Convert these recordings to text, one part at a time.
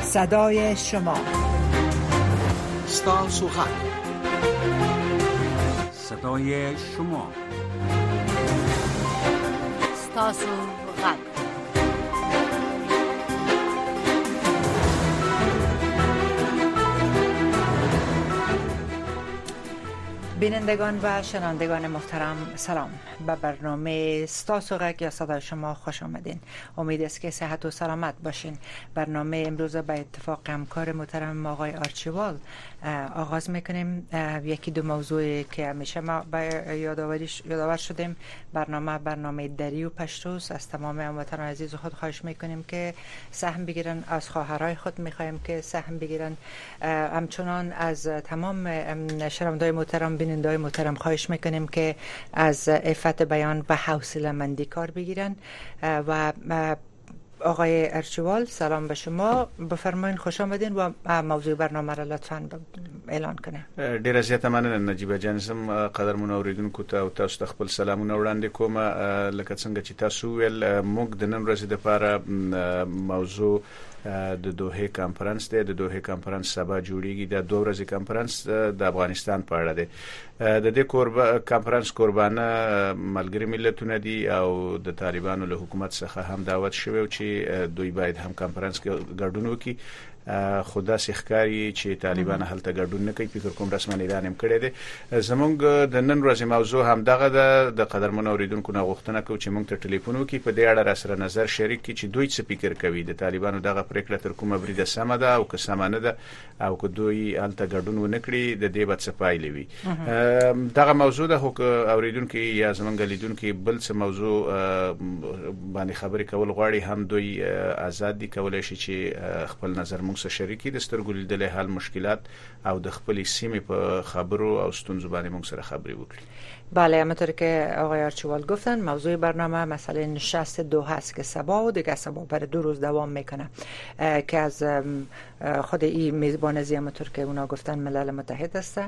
صدای شما. ستاسو غږ. صدای شما. ستاسو غږ. بینندگان و شنوندگان محترم، سلام. به برنامه ستاسو غږ یا صدای شما خوش آمدین. امید است که صحت و سلامت باشین. برنامه امروز به اتفاق همکار محترم آقای آرچیوال آغاز میکنیم. یکی دو موضوعی که همیشه ما یادآور شدیم. برنامه دری و پشتوست. از تمام هموطنان عزیز خود خواهش میکنیم که سهم بگیرن، از خواهرای خود میخوایم که سهم بگیرن. همچنان از تمام شنوندگان محترم، بینندگان محترم خواهش میکنیم که از عفت بیان و حوصله مندی کار بگیرن. و آقای ارچوال، سلام به شما. بفرمایید، خوش آمدین و موضوع برنامه را لطفاً اعلان کنید. ډیره زیاته مننه نجیبه جان. زم قدرمن اوریدونکو ته او تاسو ته خپل سلامونه وړاندې کوم. لکه څنګه چې تاسو ویل، موږ د نن ورځې لپاره موضوع د دوحه کانفرنس دی. د دوحه کانفرنس سبا جوړیږي. د 2 ورځې کانفرنس د افغانستان په اړه دی. د دې کانفرنس قربانه ملګری ملتونه دي او د طالبانو له حکومت څخه هم دعوت شوی چې دوی باید هم کانفرنس کې ګډون وکړي. خدا سخکاری چې طالبان هلته ګډون نه کوي. فکر کوم رسمي اعلان هم کړی دی. زمونږ د نن ورځې موضوع هم دغه د قدرمن اوریدونکو نه غوښتنه کوي چې موږ ته ټلیفون وکړي، په دې اړه را سره نظر شریک کړي چې دوی څه فکر کوي. د طالبانو دغه پریکړه تر کومه بریده سمه ده او که سمه نه ده، او که دوی هلته ګډون ونه کړي د دې به څه پایلې وي. دغه موضوع ده. خو اوریدونکو یا زمونږ لیدونکو بل څه موضوع باندې خبرې کول غواړي، هم دوی آزاد دي، کولای شي چې خپل نظر موږ سره شریکي د سترګو لیدل حل مشکلات او د خپل سیمې په خبرو او ستونزو باندې موږ سره خبرې وکړي. بله، همونطور که آقای آرچیوال گفتن، موضوع برنامه مسئله نشست دوحه است که سبا و دیگه سبا برای 2 روز دوام میکنه که از خود این میزبان از همونطور که اونا گفتن ملل متحد است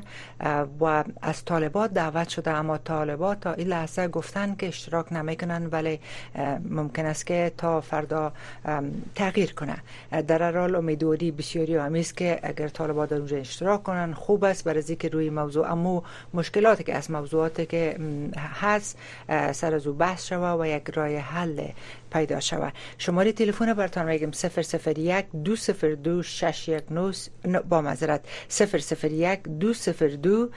و از طالبات دعوت شده، اما طالبات تا این لحظه گفتن که اشتراک نمیکنن، ولی ممکن است که تا فردا تغییر کنه. در هر حال امیدواری بسیاری همیست که اگر طالبات در اونجا اشتراک کنن خوب است برای اینکه روی موضوع اما مشکلاتی که از موضوعاتی که هست سر از او بحث شوه و یک راه حل پیدا شوه. شماره تلفن براتون میگم 001 202 619 با معذرت 001 202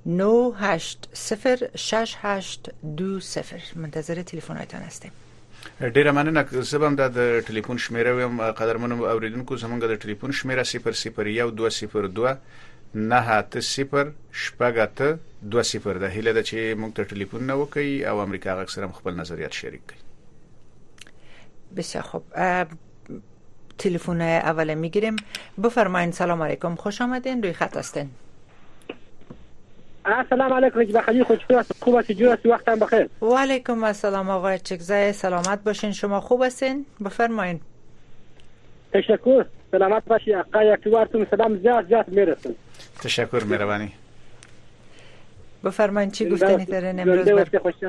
980 6820. منتظر تلفناتون هستیم. ډیره مننه. زبم د ټلیفون شمیره ویم. قدرمن اوریدونکو، زمونږ د ټلیفون شمیره 001 202 980 6820 ده. هیله ده چې موږ ته ټلیفون نه وکړي او امریکا غږ سره خپل نظریات شریک کړي. بسیار خوب. تلفن اول میگیریم. بفرمایید. سلام علیکم، خوش آمدین، روی خط هستین. السلام علیکم. بخیر، خوب هستی؟ جور هستی؟ وقتم بخیر. و علیکم السلام آقای چکزای، سلامت باشین. شما خوب هستین؟ بفرمایید. تشکر. سلامت باشی. آقای اکتوارتون سلام زیاد میرسون. تشکر، مهربانی. بفرمایید چی گفتنی دارین امروز؟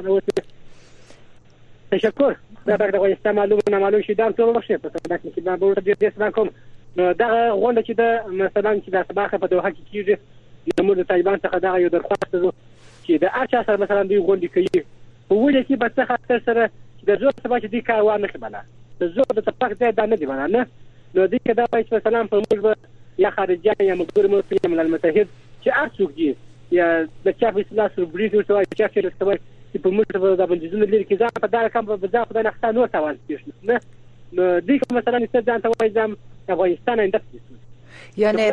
تشکر. دا افغانستان معلوم شیدم تو باشه. مثلا که من به ورته دې اسمان کوم دا غونډه چې د مثلا چې د سبا په دوحه کې کیږي، د موږ طالبان څخه دا یو درخواست ده چې د هر سره مثلا دوی غونډه کوي په ولې کې به څه خاطر سره د زور سبا چې دې کار وانه کړي. د زور د تفاق ځای دا نه دی نه. نو دې کې دا چې مثلا په موږ یا خارجيان یا مګر ملل متحد چې ارڅوک دي یا د چا په اصلاح سره بریډ ورته چې چا رسوي چې په موږ د بندیزونو لري کې ځان په دار کم په ځان په نه ختانو تاوان کیږي نه. نو دې مثلا چې ځان ته وایي ځم افغانستان اندک یعنی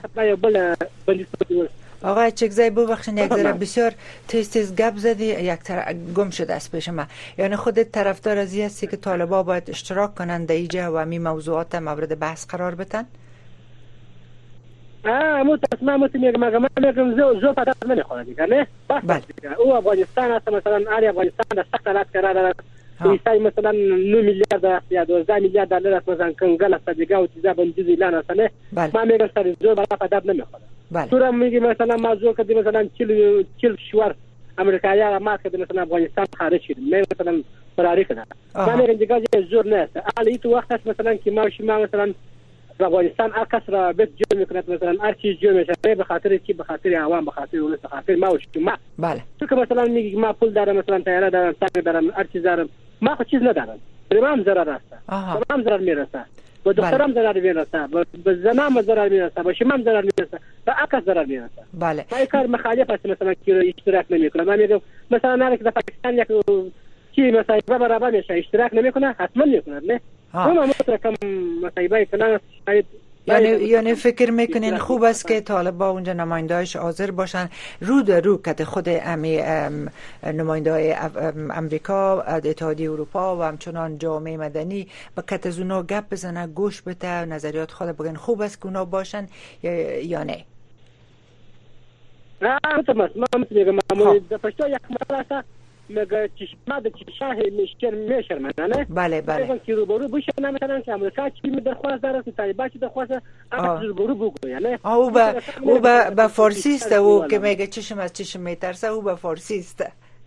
آقای چکزای ببخشید یک ذره بسیار تیز گپ زدی، یک گم شده است پیش من. یعنی خودت طرفدار از این هستی که طالبا باید اشتراک کنند در اینجا و می موضوعات مورد بحث قرار بدن؟ میگم زو پدر نمیخوره دیگه نه. او افغانستان است مثلا علی افغانستان در سخت حالت قرار داره. پیسای مثلا 9 میلیارد یا 12 میلیارد دلار است مثلا کنگل است دیگه و چیزا بندیز اعلان است نه. ما میگم سر زو پدر نمیخوره. تو میگی مثلا موضوع کدی مثلا 40 شوار امریکایی‌ها ما که مثلا افغانستان خارج شد. مثلا فراری کنه. ما میگم دیگه زور نه است. علی تو وقت است مثلا که ما مثلا افغانستان اکثر بس جو میکنه مثلا هر چیز جو میشه به خاطر چی؟ به خاطر عوام، به خاطر اون، به خاطر ما و شما. بله تو مثلا میگی ما پول دارم، مثلا طیاره دارم، سگ دارم، هر چیز دارم، ما خود چیز ندارم، تمام ضرر است، تمام ضرر میرسه، به دخترم ضرر میرسه، به زنام ضرر میرسه، به شمام ضرر میرسه، به اکثر ضرر میرسه. بله ما کار مخالف است مثلا که اشتراک نمیکنه. من میگم مثلا نه که پاکستان یک چی مثلا برابر میشه اشتراک نمیکنه، حتما میکنه. نه ما کم مصیبه کنه شاید. یعنی فکر میکنین خوب است که طالبان اونجا نماینده‌اش حاضر باشن رو در رو کت خود امی نماینده‌های امریکا، اتحادیه اروپا و همچنان جامعه مدنی با کت از اونا گپ بزنه، گوش بده، نظریات خود بگن خوب است که اونا باشن یا نه؟ نه ما میگم ما در پشتو یک مراسم مگه چشمه در چشاه میشر منه. بله بله که روبرو بشه مثلا که امریکا چی می درخواست داره که طالبان چی درخواست روبرو بگو یعنی او به فارسی است او که میگه چشم از چشم میترسه، او به فارسی است.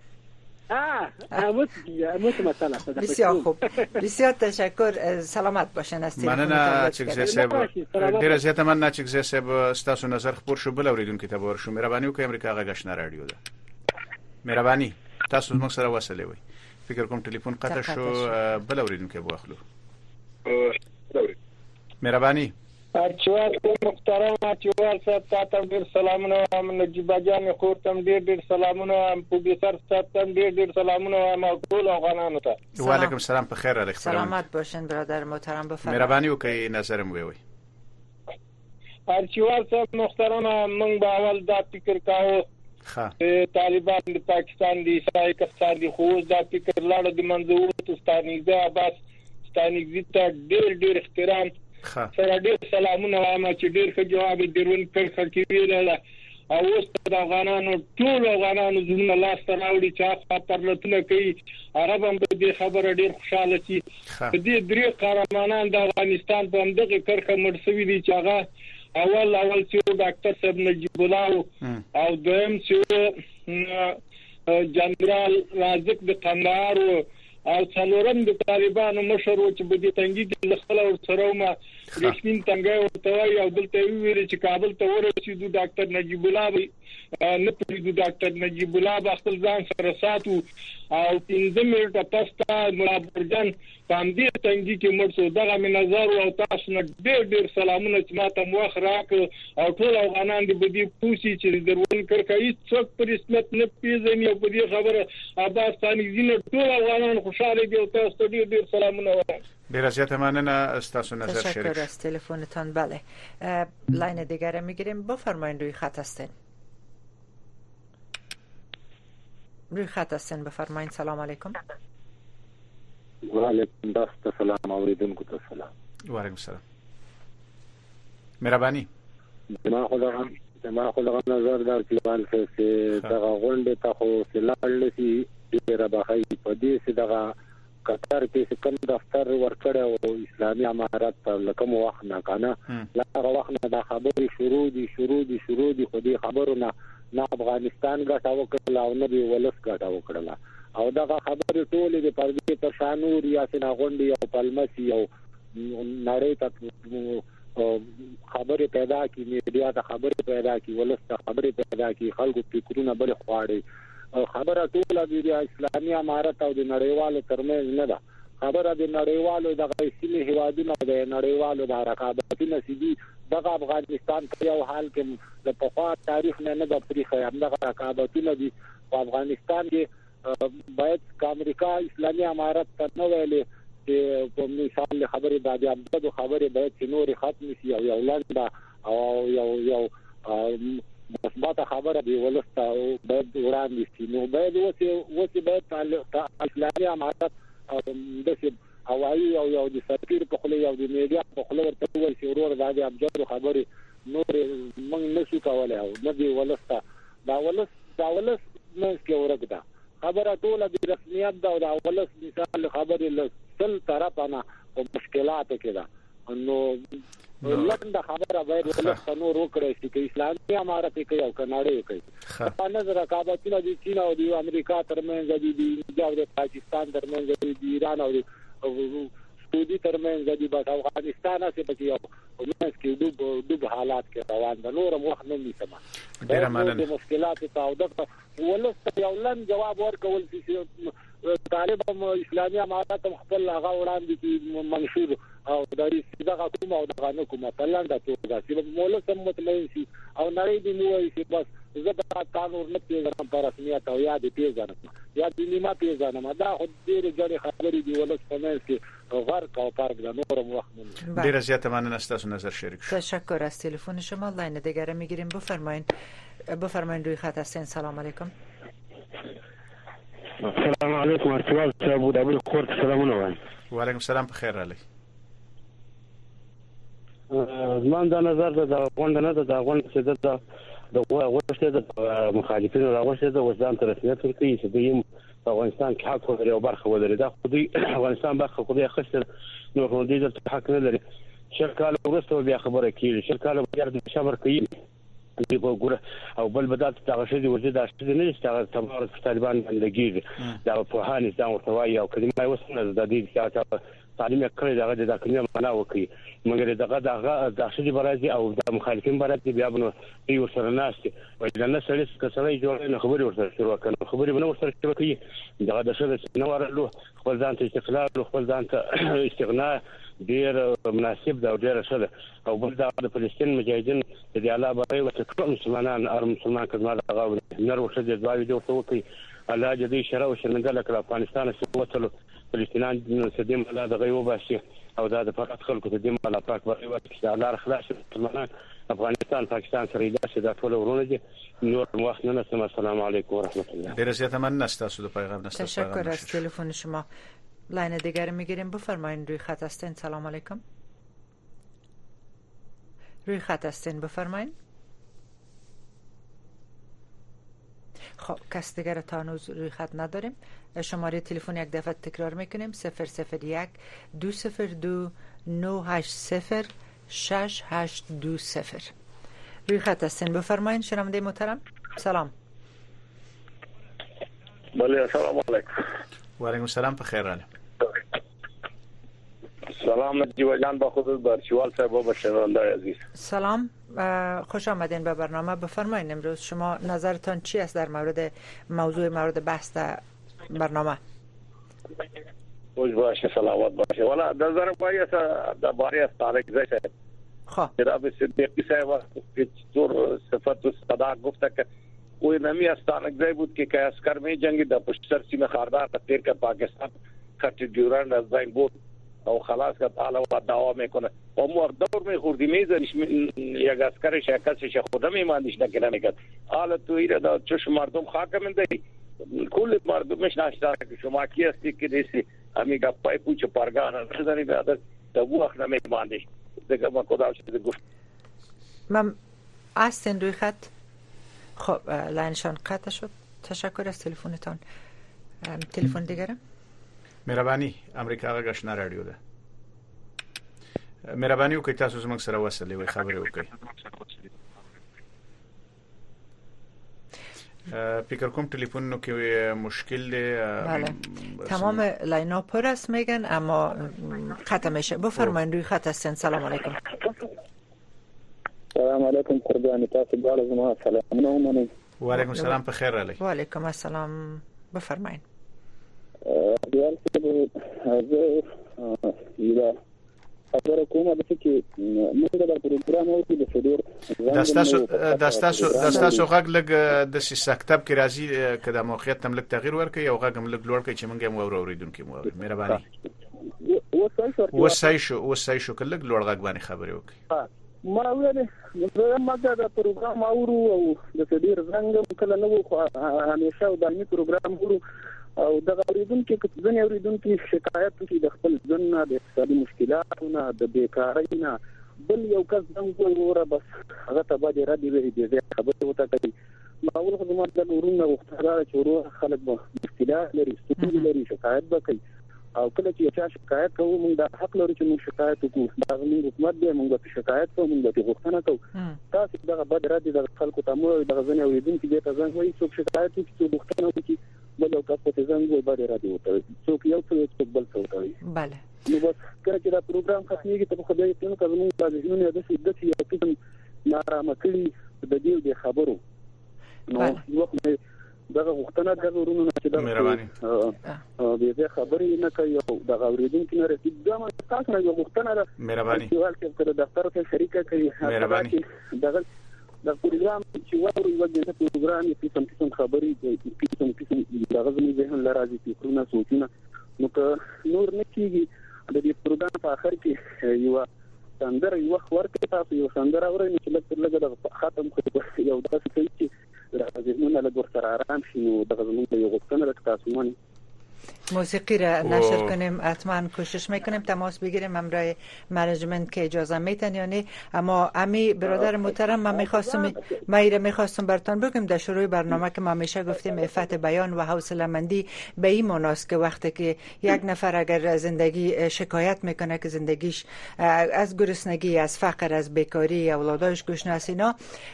اموت مثلا. بسیار خوب، بسیار تشکر، سلامت باشین. است مننه چکزی صاحب، ډیر زیاته مننه چکزی صاحب، ستاسو نظر خبر شو بل اوریدونکو ته ورشو. مهرباني وکړئ امریکا غږ نه رادیو ده. مهرباني تاسو موږ سره وصلې وي. فکر کوم ټلیفون قطع شو، بل اوریدونکو به اخلو. مهرباني ارچوال محترم ارچوال صاحب تاسو ډیر سلامونه، نجیب جان خورتم ډیر سلامونه، پروفیسور صاحب تم ډیر سلامونه، ما ټول افغانانو ته. وعلیکم السلام، په خیر راغلی. سلامت باشین برادر محترم، بفرمایئ. مهرباني وکړئ نظرم وی. ارچوال صاحب محترم، من به اول دا فکر کاوه طالبان د پاکستان د عیسائی کثار دي، خو دا فکر لاړه د منځو ستانیزه عباس ستانیزه ته ډیر احترام سره ډیر سلامونه وایم چې ډیر ښه جواب درون کړ چې ویل او اوس د افغانانو ټول افغانانو زموږ لاس ته راوړي چې هغه پرلطنه کوي. عرب هم په دې خبره ډیر خوشاله شي. په دې درې قهرمانان د افغانستان په همدغه کرښه مړ شوي دي چې هغه اول چې ډاکټر صاحب نجیب الله او دویم چې جنرال رازق د قندهار او څلورم د طالبانو مشر و چې په دې تنګي کې خپل ور سره ما رسمین تنګي ورته وی او دلته ویل چې کابل ته ورسېدو ډاکټر نجیب الله نه پریدو ډاکټر نجیب الله خپل ځان سره ساتو او 15 منټه پسته ملا برجن پام دې تنګي کې مرسو دغه من نظر او تاسو نه ډیر سلامونه چې ماته موخ راک او ټول افغانان دې بدی پوسی چې درون کړکې څوک پر رسمیت نه پیژني او په دې خبره عباس ثاني زینه ټول افغانان خوشاله دي او تاسو ډیر سلامونه وایم. ډیر زیاته مننه استاسو نظر شریک. تشکر از تلفنتان. بله لاین دیگر میگیریم، بفرمایید. روی خط هستین، روی خط هستین، بفرمایید. سلام علیکم. و علیکم السلام اوریدونکو ته سلام. و علیکم السلام. مهرباني ما خو نظر در چې دغه غونډه ته خو سلاړل شي ډیره بهایي په دې چې دغه قطر کې کوم دفتر ورکړ او اسلامي امارات لکه مو وخت نه کنه لا وخت نه دا خبرې شروع دي خو دې خبرونه نه افغانستان ګټه وکړه او نه دی ولس ګټه وکړه او دا خبرې ټولې د پردې پر شانور یا سنا غونډي او پلمسي او نړۍ ته خبرې پیدا کی، میډیا ته خبرې پیدا کی، ولس ته خبرې پیدا کی، خلکو فکرونه بل خواړي. خبره ټول د اسلامي امارات او د نړیوالو ترمنځ نه ده، خبره د نړیوالو د غیسي هوادونو د نړیوالو د رقابتونو سيدي دغه افغانستان په یو حال کې د پخوا تاریخ نه د پریخه همدغه رقابتونه دي. په افغانستان کې باید امریکا اسلامي امارات ته نو ویلې چې په مثال خبره د عبادت خبره باید چې نور ختم شي او یو لنډه او یو مثبت خبره دی ولسته او باید وړاندې شي. نو باید وڅ باید اسلامي امارات د هوایي او یو د سفیر په خله یو د میډیا په خله ورته وایي چې ورور د عبادت خبره نور موږ نشو کولای او نه دی ولسته دا ولس نه کې ورګدا خبره ټول د رسمیت دا او ولس مثال خبره لسل طرفانه او مشکلات کې ده. نو لکه خبره باید ولس نور وکړي چې اسلامي امارات کې او کناړي کوي. په نظر رقابتونه د چین او د امریکا ترمنځ دي، د پاکستان ترمنځ دي، د ایران او سعودي ترمنځ د افغانستان څخه پکې یو اومس کې دوب حالات کې روان دي نور وخت نه نیسم ډیره مننه د مشکلات او د ولست یو لن جواب ورکول چې طالب اسلامي امارات خپل هغه وړاندې کې منشور او د دغه کوم او دغه نه کومه پلان د توګه چې مولا سم مطمئن شي او نړۍ دې نو شي بس زه د قانون نه پیژنم په رسمیت او یاد پیژنم یا د نیمه پیژنم دا خو ډېر ځړې خبرې دی ولست په منځ کې غرق او پارک د نورم وخت نه ډیره زیاته مننه تاسو نظر شریک شد. تشکر از تلفن شما. لاین دیگر میگیریم. بفرمایید روی خط هستین. سلام علیکم. السلام علیکم ارتوال ابو دابل خورت سلامونه وایم. و علیکم السلام بخیر علی. زمان دا نظر د غونډه نه د غونډه چې د غوښته د مخالفینو راغوښته د وزن تر رسمیت ورکړي چې دوی په افغانستان کې حق لري او برخه ولري. دا خو دوی افغانستان برخه خو دوی خسر نو خو دوی د حق نه لري. شرکاله ورسته بیا خبره کوي شرکاله بیا د شمر کوي دی په ګوره او بل بدات دغه شی دی ورته دا شی نه چې تمام طالبان باندې دا په هاني ځان ورته وایي او کلمه وسنه د دې چې تعلیم کړی دغه د کلمه معنا وکي مګر دغه د شی برازي او د مخالفین برازي بیا بنو یو سره ناشته وای دا نه سړی کسړی جوړ نه خبري ورسره شروع کړي خبري بنو ورسره شروع کړي دغه د شی نه ورلو خپل ځان ته استقلال خپل ځان ته استغنا ډیر مناسب دا ډیر ښه او بل دا د فلسطین مجاهدین د الله برای او ټول مسلمانان ار مسلمان کزما دغه نر وشه د دوی د وکي الله جدي شرع او شرمنده کړ افغانستان څخه وصلو فلسطینان د سدیم الله دغه یو باسي او دا د فرات خلکو ته د الله پاک برای او د الله خلاص مسلمانان افغانستان پاکستان سره د دا ټول ورونه دي نور وخت نه نسم. السلام علیکم و رحمت الله. ډیر زیاته مننه تاسو د پیغام نشته. تشکر از تلفن شما. لاین دیگر میگیریم. بفرمایید روی خط هستین. سلام علیکم. روی خط هستین بفرمایید. خب کس دیگر تا هنوز روی خط نداریم. شماره تلفن یک دفعه تکرار میکنیم 001 202 980 6820. روی خط هستین بفرمایید. شنونده محترم سلام. بله السلام علیکم. و علیکم السلام بخیر علی. سلام نجیب جان با خودت برچوال صاحب و شنونده عزیز. سلام خوش آمدین به برنامه. بفرمایید امروز شما نظرتان چی است در مورد موضوع مورد بحث در برنامه؟ خوش باشه سلامت باشه. والا نظر پایی است درباره از طارق زی صاحب. خب جناب صدیقی صاحب که طور صفت و صدا گفته که کوئی نمی از طارق زی بود که اسکر می جنگی در پشت سر سیم خاردار تیر که پاکستان خط دیورند از زین بود او خلاص که حالا و دعوا میکنه و مو دور می خوردی میزنش یک اسکر شکستش خودم ایماندش نکنه میکرد حالا تو ایره دا چش مردم خاک منده کل مردمش ناشتا که شما کی هستی که دیسی همی گپای پوچ پرگان نزنی بیادر تا وقت نمیماندش دیگه ما خدا شده گفت من هستین روی خط. خب لاینشان قطع شد. تشکر از تلفنتان. تلفن دیگره مهرباني امریکا غږ رادیو ده. مهرباني وکړئ تاسو زموږ سره وصلې وي خبرې وکړئ. فکر کوم تلفنونو کې مشکل دی. بله تمام لاینا پر است میگن اما ختم میشه. بفرمایید روی خط هستین. سلام علیکم. سلام علیکم قربانی تاسو بالا زما سلام نومنی. و علیکم السلام بخیر علی. و علیکم السلام بفرمایید. دیال څه یلا خبره کومه د چې موږ د پروګرام او د فدور داستاسو غږ لګ د سکتب کې راځي کله موقعیت تم لګ تغییر ورکړي او غږ هم لګ لوړ کړي چې موږ هم اوریدونکو مو مهرباني وسای شو کله لګ لوړ غږ باندې خبرې وکړي. ما ویل ما د پروګرام او د فدور زنګ کله نو همیشه د می پروګرام ورو او د اوریدونکو کې ځنې اوریدونکو شکایت کوي د خپل ځن د اقتصادي مشکلاتونو د بیکارۍ نه بل یو کس څنګه وره بس هغه ته باندې را دی وی دي خبره وته کوي ما ول خو زموږ د ورونو وختاره چورو خلک به مشکلات لري ستونزې لري شکایت وکړي او کله چې چا شکایت کوو موږ د حق لرو چې موږ شکایت وکړو دا موږ حکومت دی موږ شکایت کوو موږ د غوښتنه کوو تاسو دغه بد را دي د خلکو ته مو د غزنه اوریدونکو دې ته ځان وایي چې شکایت وکړي غوښتنه وکړي بل یو کس په ځنګ وي باندې را دی وته څوک یو څوک بل څوک کوي بله نو بس کله چې دا پروګرام ختمېږي ته خدای ته نو کوم د ژوند د شدت یو قسم نارامه کړي د دې خبرو نو وخت دغه وختونه د ورونو چې د مهرباني دې خبرې نه کوي او د اوریدونکو نه رسید دا تاسو نه یو وختونه د مهرباني چې د دفتر ته شریکه کوي مهرباني دغه د پروګرام چې وایي د پروګرام په کوم خبرې د کوم دغه زموږ ذهن لراځي فکرونه سوچونه نو که نور نه کیږي د دې پروګرام په اخر کې یو سندره یو ورته تاسو یو سندره اورئ چې لږ ختم کړئ یو داسې کوي چې راځي له ګور سره آرام شي نو دغه زموږ یو غوښتنه ده تاسو مونږ موسیقی را نشر کنیم. حتما کوشش میکنیم تماس بگیریم همراه منیجمنت که اجازه میتن یا نه. اما امی برادر محترم من میخواستم براتون بگم در شروع برنامه که ما همیشه گفتیم عفت بیان و حوصله مندی به این معناست که وقتی که یک نفر اگر زندگی شکایت میکنه که زندگیش از گرسنگی، از فقر، از بیکاری، اولاداش گشنه است اینا،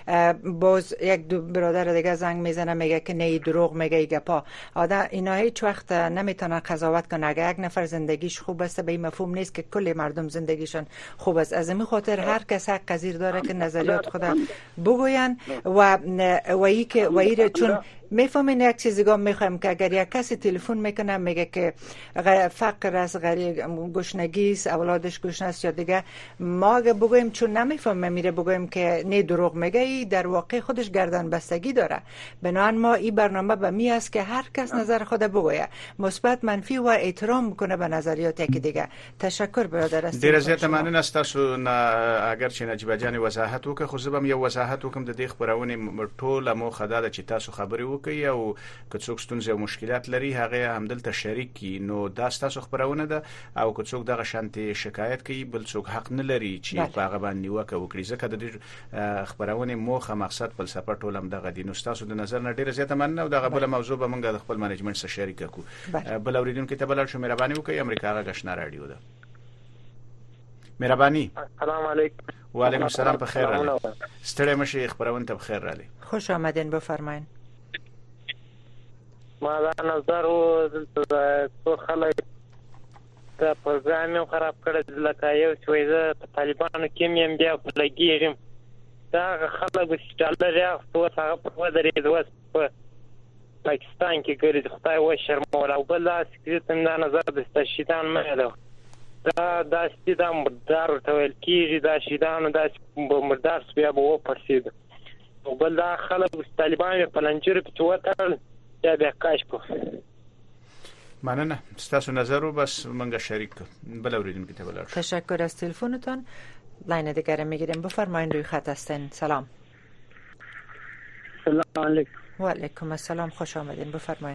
باز یک برادر دیگه زنگ میزنه میگه که نه دروغ میگه ای گپا. آدم اینا هیچ وقت نمیتونه قضاوت کنه. اگر یک نفر زندگیش خوب است به این مفهوم نیست که کل مردم زندگیشون خوب است. از این خاطر هر کس حق پذیر داره که نظریات خود بگوین و ای که چون میفهمین یک چیزی گام میخوایم که اگر یک کسی تلفن میکنه میگه که فقر است، گشنگی است، اولادش گشنه است یا دیگه، ما اگه بگویم چون نمیفهمه میره بگویم که نه دروغ میگه، ای در واقع خودش گردن بستگی داره. بنابراین ما این برنامه به می است که هر کس نظر خود بگویه، مثبت منفی و احترام کنه به نظریات یکی دیگه. تشکر برادر است. ډیر زیات ممنون است تاسو نه اگر چې نجیبه جان وضاحت وکړه، خو زه به یو وضاحت وکم د دې خبرونه ټول مو خدای چې تاسو خبري کوي او که څوک ستونزې او مشکلات لري هغه همدلته شریک کی. نو دا تاسو خبرونه ده او که څوک دغه شانتي شکایت کوي بل څوک حق نه لري چې په هغه باندې وکړي. ځکه د دې خبرونه موخه مقصد فلسفه ټول هم دغه دي. نو تاسو د نظر نه ډیره زیاته مننه او دغه بل موضوع به موږ د خپل منیجمنت سره شریک کو. بل اوریدونکو ته بلل شو مهرباني وکړئ. امریکا غشنا رادیو ده. مهرباني. السلام علیکم. و علیکم السلام. په خیر راغلی. ستړی مشه خبرونه ته په خیر راغلی. خوش آمدین. بفرمایئ. ما دا نظر و څو خلک دا پروګرام خراب کړی لکه یو چې زه په طالبانو کې یم بیا لګیږم دا خلک چې ډالر یافتو هغه په ودرېد اوس په پاکستان کې ګرځي. خدای وشرمول او بل داسې دا نظر د شیطان مه ده. دا داسې مردار ورته ویل کېږي. دا شیطانو داسې مردار بیا به وپړسېد او بل دا خلک طالبان په لنجرو پسې وتړل یا بیا کاش کو. مننه. تاسو نظر و بس منګه شریک بل اوریدونکو ته بلل. تشکر از تلفنتون. لاین دیگر میگیریم. بفرمایین روی خط هستین. سلام. سلام علیکم. و علیکم السلام. خوش آمدین. بفرمایین.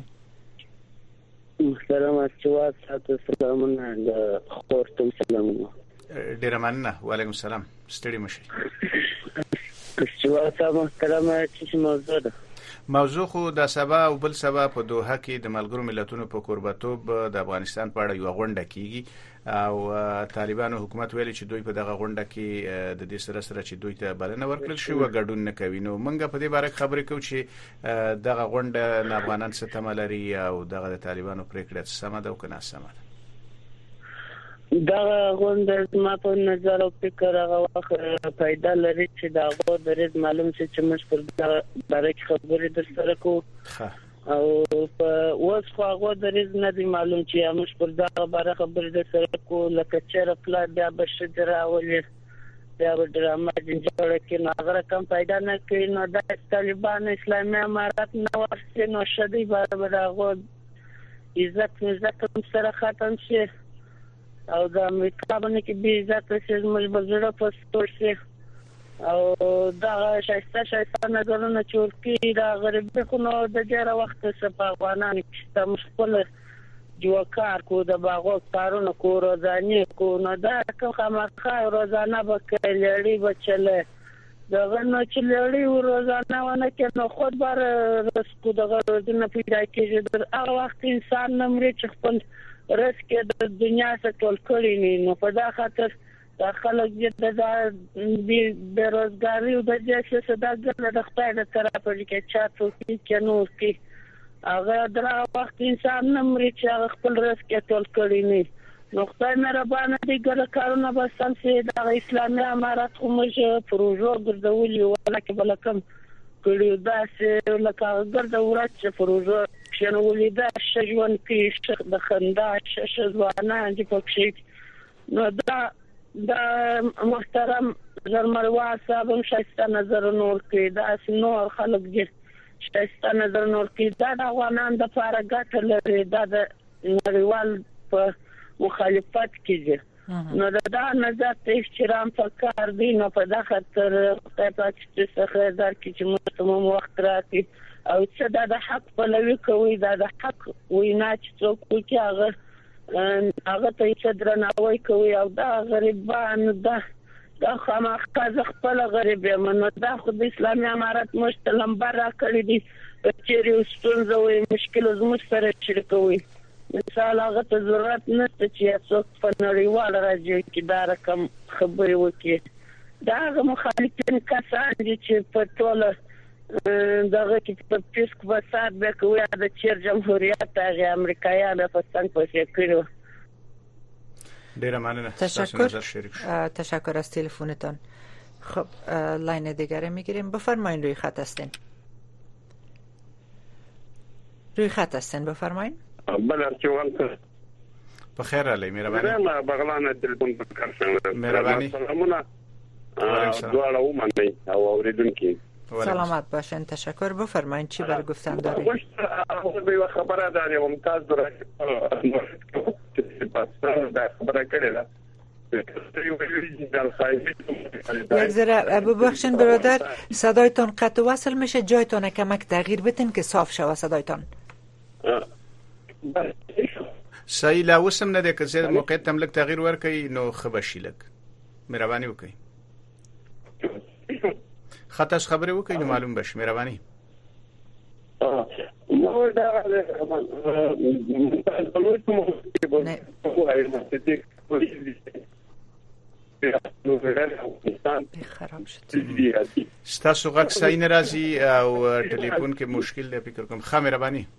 سلام استوات تاسو سلامونه د خورتم سلامونه. ډیر مننه. و علیکم السلام. ستړي مشه. استوات محترمه چې موضوع ده. موضوع خو د سبا او بل سبا په دوحه کې د ملګرو ملتونو په قربتوب د افغانستان په اړه یو غونډه کیږي او طالبانو حکومت ویلي چې دوی په دغه غونډه کې د دې سره چې دوی ته بلنه ورکړل شي او ګډون نه کوي. نو موږ په دې باره خبرې کوو چې دغه غونډه نه افغانان څه تمه لري او دغه د طالبانو پریکړه سمه ده او کنه سمه ده. دا غونډه ما په نظر او فکر هغه وخت پیدا لري چې دا غو درې معلوم شي چې موږ پر دا خبرې در سره کو او په اوس خو هغه درې نه دی معلوم چې موږ پر دا باره خبرې در سره کو لکه چې رپلا بیا بشدره اولې بیا ډرامه جوړه کې ناغره کم پیدا نه کوي. نو د طالبان اسلامي امارات نو ورسې نو شدي برابر هغه عزت سره ختم شي او د امریکا باندې کې به عزت شي موږ بزړه پستور شي او دا شایسته نظرونه چورکی دا غریب کو نو د جره وخت څخه افغانان چې مشکل جو کار کو د باغو کارونه کو روزانه کو نو دا کومه روزانه به کړي بچله دا نو چې لړۍ روزانه ونه کې نو خود بار رسکو دغه روزنه پیدا کېږي د هغه وخت انسان نمرې چې خپل رسکه د دنیا څخه ټول کړی نو په دا خاطر دا خلک د بیروزګاری او د جسه صداګر د خپل د طرفه کې چاته کې نو کې هغه درا وخت انسان نمري چې هغه خپل رزق ټول کړی نه نو خدای مهربانه دی ګل کارونه به سم سي د اسلامي امارات کومه پروژه ګرځولې ولکه بلکم کړي دا چې لکه ګرځول چې پروژه شنولې دا شجون کې شخ د خندا شزوانه چې پکې نو دا محترم زرمروا صاحب هم شایسته نظر نور کې دا نور خلک دي شایسته نظر نور کې دا د افغانان د فارغات لري دا د نړیوال په مخالفت کې نو دا نظر ته احترام پکار دی نو په دا خاطر خدای پاک چې څخه در کې چې متمم وخت راځي او چې دا د حق په لوي کوي دا د حق وینا چې څوک کوي هغه ته چې درناوی کوي او دا غریبان دا خامخا خپل غریب منو دا خو د اسلامي امارات مشتلم برا کړی دي چې ریوستون زوی مشکل زموږ سره شریکوي مثال هغه ته ضرورت نشته چې څوک په نړیوال راځي چې دا رقم خبرې وکړي دا هغه مخالفین کسان دي چې په ټوله دغه کې په پیسک وسات به کوي د چیر جمهوریت هغه امریکایانو په څنګه پېښ کړو ډیره مننه تشکر از تلفنتان خب لاین دیگری میگیریم بفرمایید روی خط هستین بفرمایید بله چوان بخیر علی مهربانی ما بغلان تلفن بکرسن مهربانی سلامونه دواړه ومنئ او اوریدونکي سلامت باشین تشکر بفرمایید چی بر گفتن دارید به خبره داریم ممتاز درست خبره کړل یک ذره ببخشید برادر صدایتان قطع وصل میشه جایتان کمک تغییر بدین که صاف شوه صدایتان صحیح لا وسم نه ده که زه موقع تملک تغییر ورکړي نو خبشي لګ مهرباني وکړئ خاطر خبره وکړئ نو معلوم بشه مهرباني نو دا ستاسو غږ صحیح نه راځي او ټلیفون کې مشکل دی فکر کوم ښه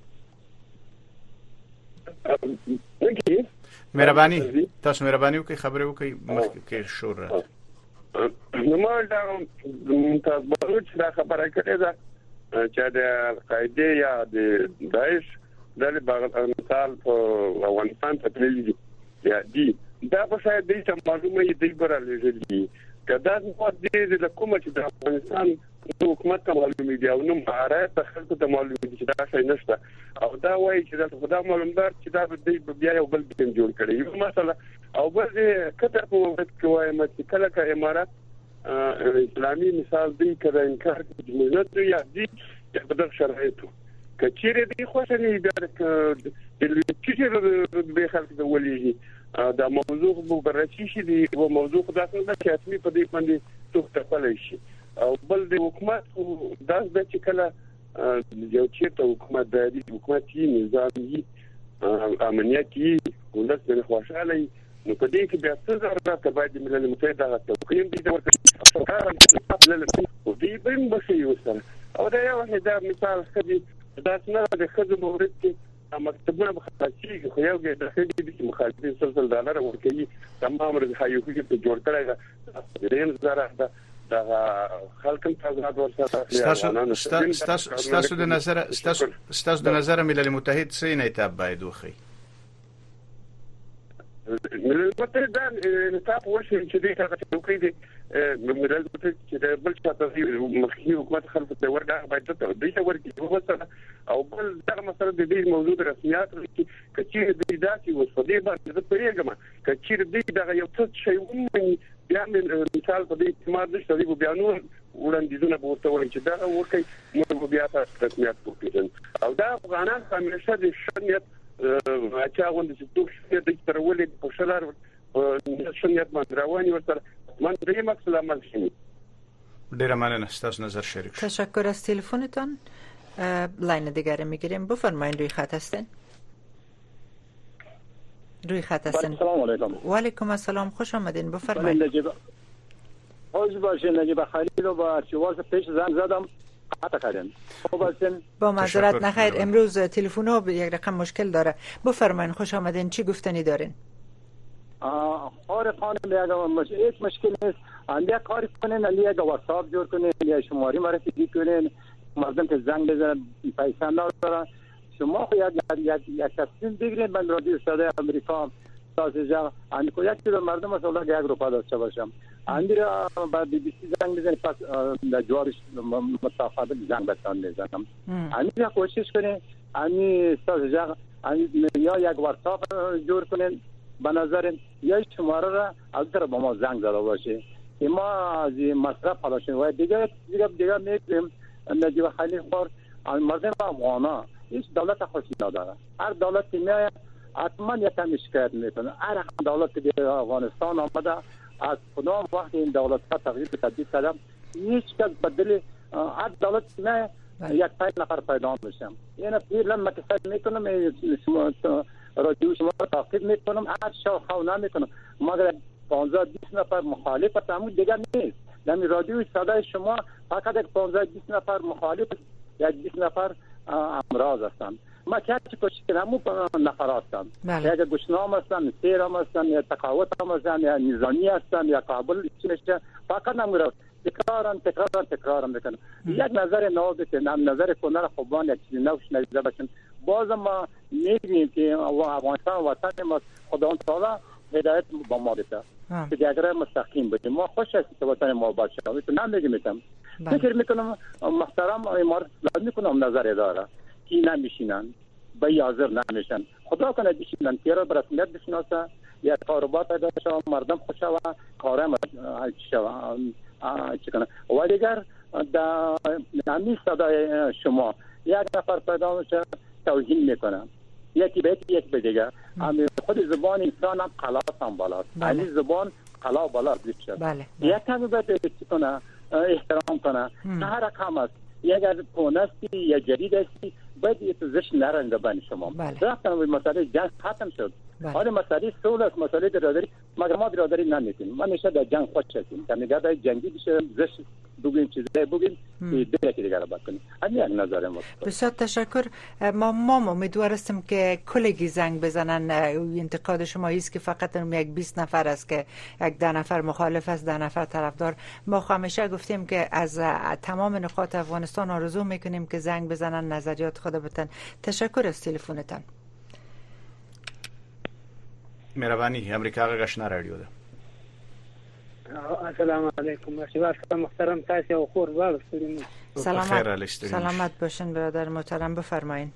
مهرباني تاسو مهرباني وکړئ خبره وکړئ مخکې کې شور راځي نو ما دا متاسفانه چې دا خبره کړې ده چې د القاعده یا د داعش د مثال په افغانستان ته تللی دي دا په شاید د معلومه دی ګرځېدلی کدا نو د کومه چې د افغانستان حکومت ته معلومه دی او نو مهارت خلکو ته معلومه دي چې دا شي نشته او دا وایي چې دا خدای معلومدار چې دا د بیا یو بل ټیم جوړ کړي یو مثلا او بل کتر په وخت کې وایم چې کله که امارات اسلامي مثال دی کړه انکار کوي ملت یا دي په دغه شرایطو کچېره دی خوشاله بیا د چې به خلک د ولېږي دا موضوع مبرشي شي دی او موضوع خدای څنګه چې اسمي په دې باندې توخته کولای شي او بل د حکومت داس د چې کله یو چیرته حکومتي نظامي امنیتي ولس د خوشاله نو په دې کې بیا څه ضرورت باید ملل متحد هغه توقیم دي ورته کار او دې بیم بشي وسره او دا یو هدا مثال خدي دا څنګه د خدو مورد کې مکتبونه مخاطي خو یو د خدي د مخاطبین سلسله دلاره ورکړي تمام رضایو کې په جوړ کړی دا رین زره دا خلکم تاسو ورسره ستاسو د نظر ملل متحد څه نه تاب باید وخی ملل متحد دا نتاپ ورشي چې دې هغه توقي دي ملل متحد چې بل څه تاسو مخکې حکومت خلکو ته ورګه باید ته دې ورګي وسره او بل دا مسله د دې موضوع رسميات کې کچې دې داسي وسفدي باندې د پریګما کچې دې دا یو څه شی ونی بیا مثال په دې اعتماد نشته دی بیانونه وړاندیزونه به ورته وایي چې دا ورکه موږ بیا تاسو رسميات وکړو او دا افغانان همیشه د شنیت اچاغوند چې دوه د ترولې په شلار شنیت باندې رواني ورته من دې مقصد عمل شي ډیر مننه تاسو نظر شریک تشکر از تلفنتان لاین دیگری میگیریم بفرمایید روی خط هستین السلام علیکم و علیکم السلام خوش آمدین بفرمایید خوش باشین نجیب خلیل رو با شواز پیش زنگ زدم راحت کردن. خب هستین. با معذرت نخیر امروز تلفن ها یک رقم مشکل داره. بفرمایید خوش آمدین. چی گفتنی دارین؟ آره خانم یک مشکل نیست. اندیا کاری کنین، اندیا واتساپ جور کنین، یا شماری مرسیدی کنین، مردم که زنگ بزنن پیسه ندارن. شما خو یک تصمیم بگیرین. من رادیو صدای آمریکا تازه اند کو یک کیلو مردم اصلا 1 روپیه داشته باشم. اندیا بعد بی بی سی زنگ بزنین، پس جوابش متفاوت زنگ بزنم. اندیا کوشش کنین انی تازه یا یک واتساپ جور کنین به نظر یا شماره را از در با ما زنگ زده باشه. ما از مصرف حالاشون و دیگه میگیم نجیب خیلی خور مردم افغانا هیچ دولت خاصی نداره. هر دولتی میاد حتما یکم شکایت میکنه. هر دولت که افغانستان آمده از کدام وقت این دولت ها تغییر تبدیل کردم هیچ کس بدل هر دولت میاد یک 5 نفر پیدا میشم. یعنی پیرلا متفاوت میکنم رادیو شما را تعقیب میکنم، هر شو خونه میکنم، مگر 15-20 نفر مخالف همون دیگه نیست. یعنی رادیو صدای شما فقط 15-20 نفر مخالف یا 20 نفر امراض هستن. ما که کوشش کردم نفرات هستن، یا گشنام هستن، سیرام هستن، یا تقاوت هم هستن، یا نظامی هستن، یا قابل چیشه، فقط نمیره تکرار میکنم. یک نظر نو بکنم، نظر کنار خوبان یک چیز نوش نگذار باشم. باز ما میگیم که افغانستان وطن ما خدا تعالی هدایت با ما بده که دیگر مستقیم بودیم. ما خوش هستیم که وطن ما باشه. تو نمیگم فکر میکنم محترم امارات میکنم نظر داره که نمیشینن به حاضر نمیشن. خدا کنه بشینن که را به رسمیت بشناسه یا کاروبار پیدا شود، مردم خوش شود، کارم شود چیکنه. و دیگر در نمی صدای شما یک نفر پیدا میشه توهین میکنه، یکی به دیگر. خود زبان انسان هم قلات هم بالاست. یعنی زبان قلا بالاست بیشتر. یک کمی باید چیکنه احترام کنه. هر رقم است. اگر پونستی یا جدید هستی باید یه زشت نرنگ بین شما. رفتن مسئله جنگ ختم شد. حالا مسئله صلح است، مسئله برادری، مگر ما برادری نمیکنیم. ما نشه در جنگ خوش هستیم. که نگاه در جنگی بشه زشت بگیم چیزایی بگیم که دیگر بکنیم. همین یک نظر ما. بسیار تشکر. ما امیدوارستیم که کلگی زنگ بزنن. انتقاد شما است که فقط یک 20 نفر است که یک 10 نفر مخالف است، 10 نفر طرفدار. ما همیشه گفتیم که از تمام نقاط افغانستان آرزو میکنیم که زنگ بزنن، نظریات خود بتن. تشکر از تلفنتان. مهربانی. امریکا غشنا رادیو ده. السلام علیکم. شباب محترم تاسي او خور والو سلامت باشین برادر محترم. بفرمایید.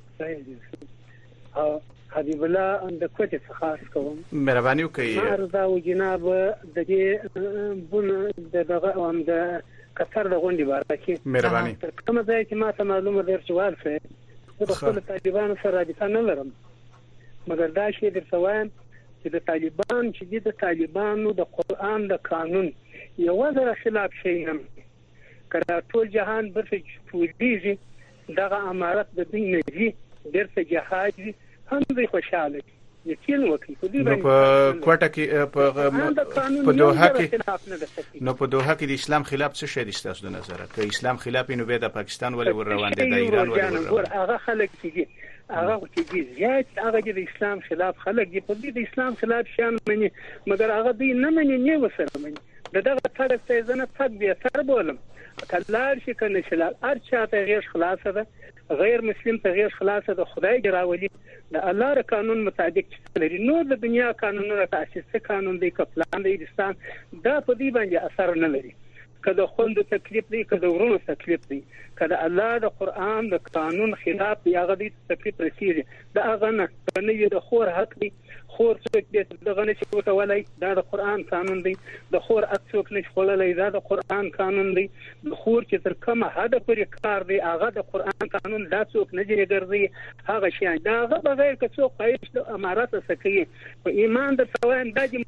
حبیب الله اند کوټه خاص کوم. مهرباني وکړئ. مرزا او جناب د دې بن دغه ام د قطر د غونډې باره کې مهرباني. کوم ځای چې ما ته معلومه در شوال څه د خپل طالبانو سره رابطه نه لرم، مګر دا شی در سوام چې د طالبان چې د طالبانو د قران د قانون یو ځل خلاف شي نه کړه ټول جهان برته ټولېږي دغه امارت د دین نه دي درته جهاد هم به خوشاله یقین وکړي په کوټه کې په دوحه کې نو په دوحه کې د اسلام خلاف څه شی دي تاسو د نظر که اسلام خلاف نو به د پاکستان ولې ور روان دي د ایران ولې ور روان هغه خلک چې هغه چې زیات هغه د اسلام خلاف خلک دي په دې د اسلام خلاف شان مني مګر هغه دې نه مني نه وسره مني دغه فرق ته ځنه فق بیا تر بولم کلار شي کنه شلال هر چا ته غیر خلاصه ده غیر مسلم ته غیر خلاصه ده خدای جراولي د الله ر قانون مطابق لري نور د دنیا قانونونو تاسیس قانون دی کپلان دی اسلام دا په دې باندې اثر نه لري کله خوند تکلیف دی کله ورونو تکلیف دی کله الله د قران د قانون خلاف دی هغه دې تکلیف رسیږي دا هغه نه د خور حق دی خور څوک دې دغه نشي وکولای دا د قران قانون دی د خور څوک نشي کولای دا د قران قانون دی د خور چې تر کومه حد پورې کار دی هغه د قران قانون دا څوک نه جوړي ګرځي هغه شي دا هغه بغیر که څوک پایښت د امارات سکه په ایمان د توان د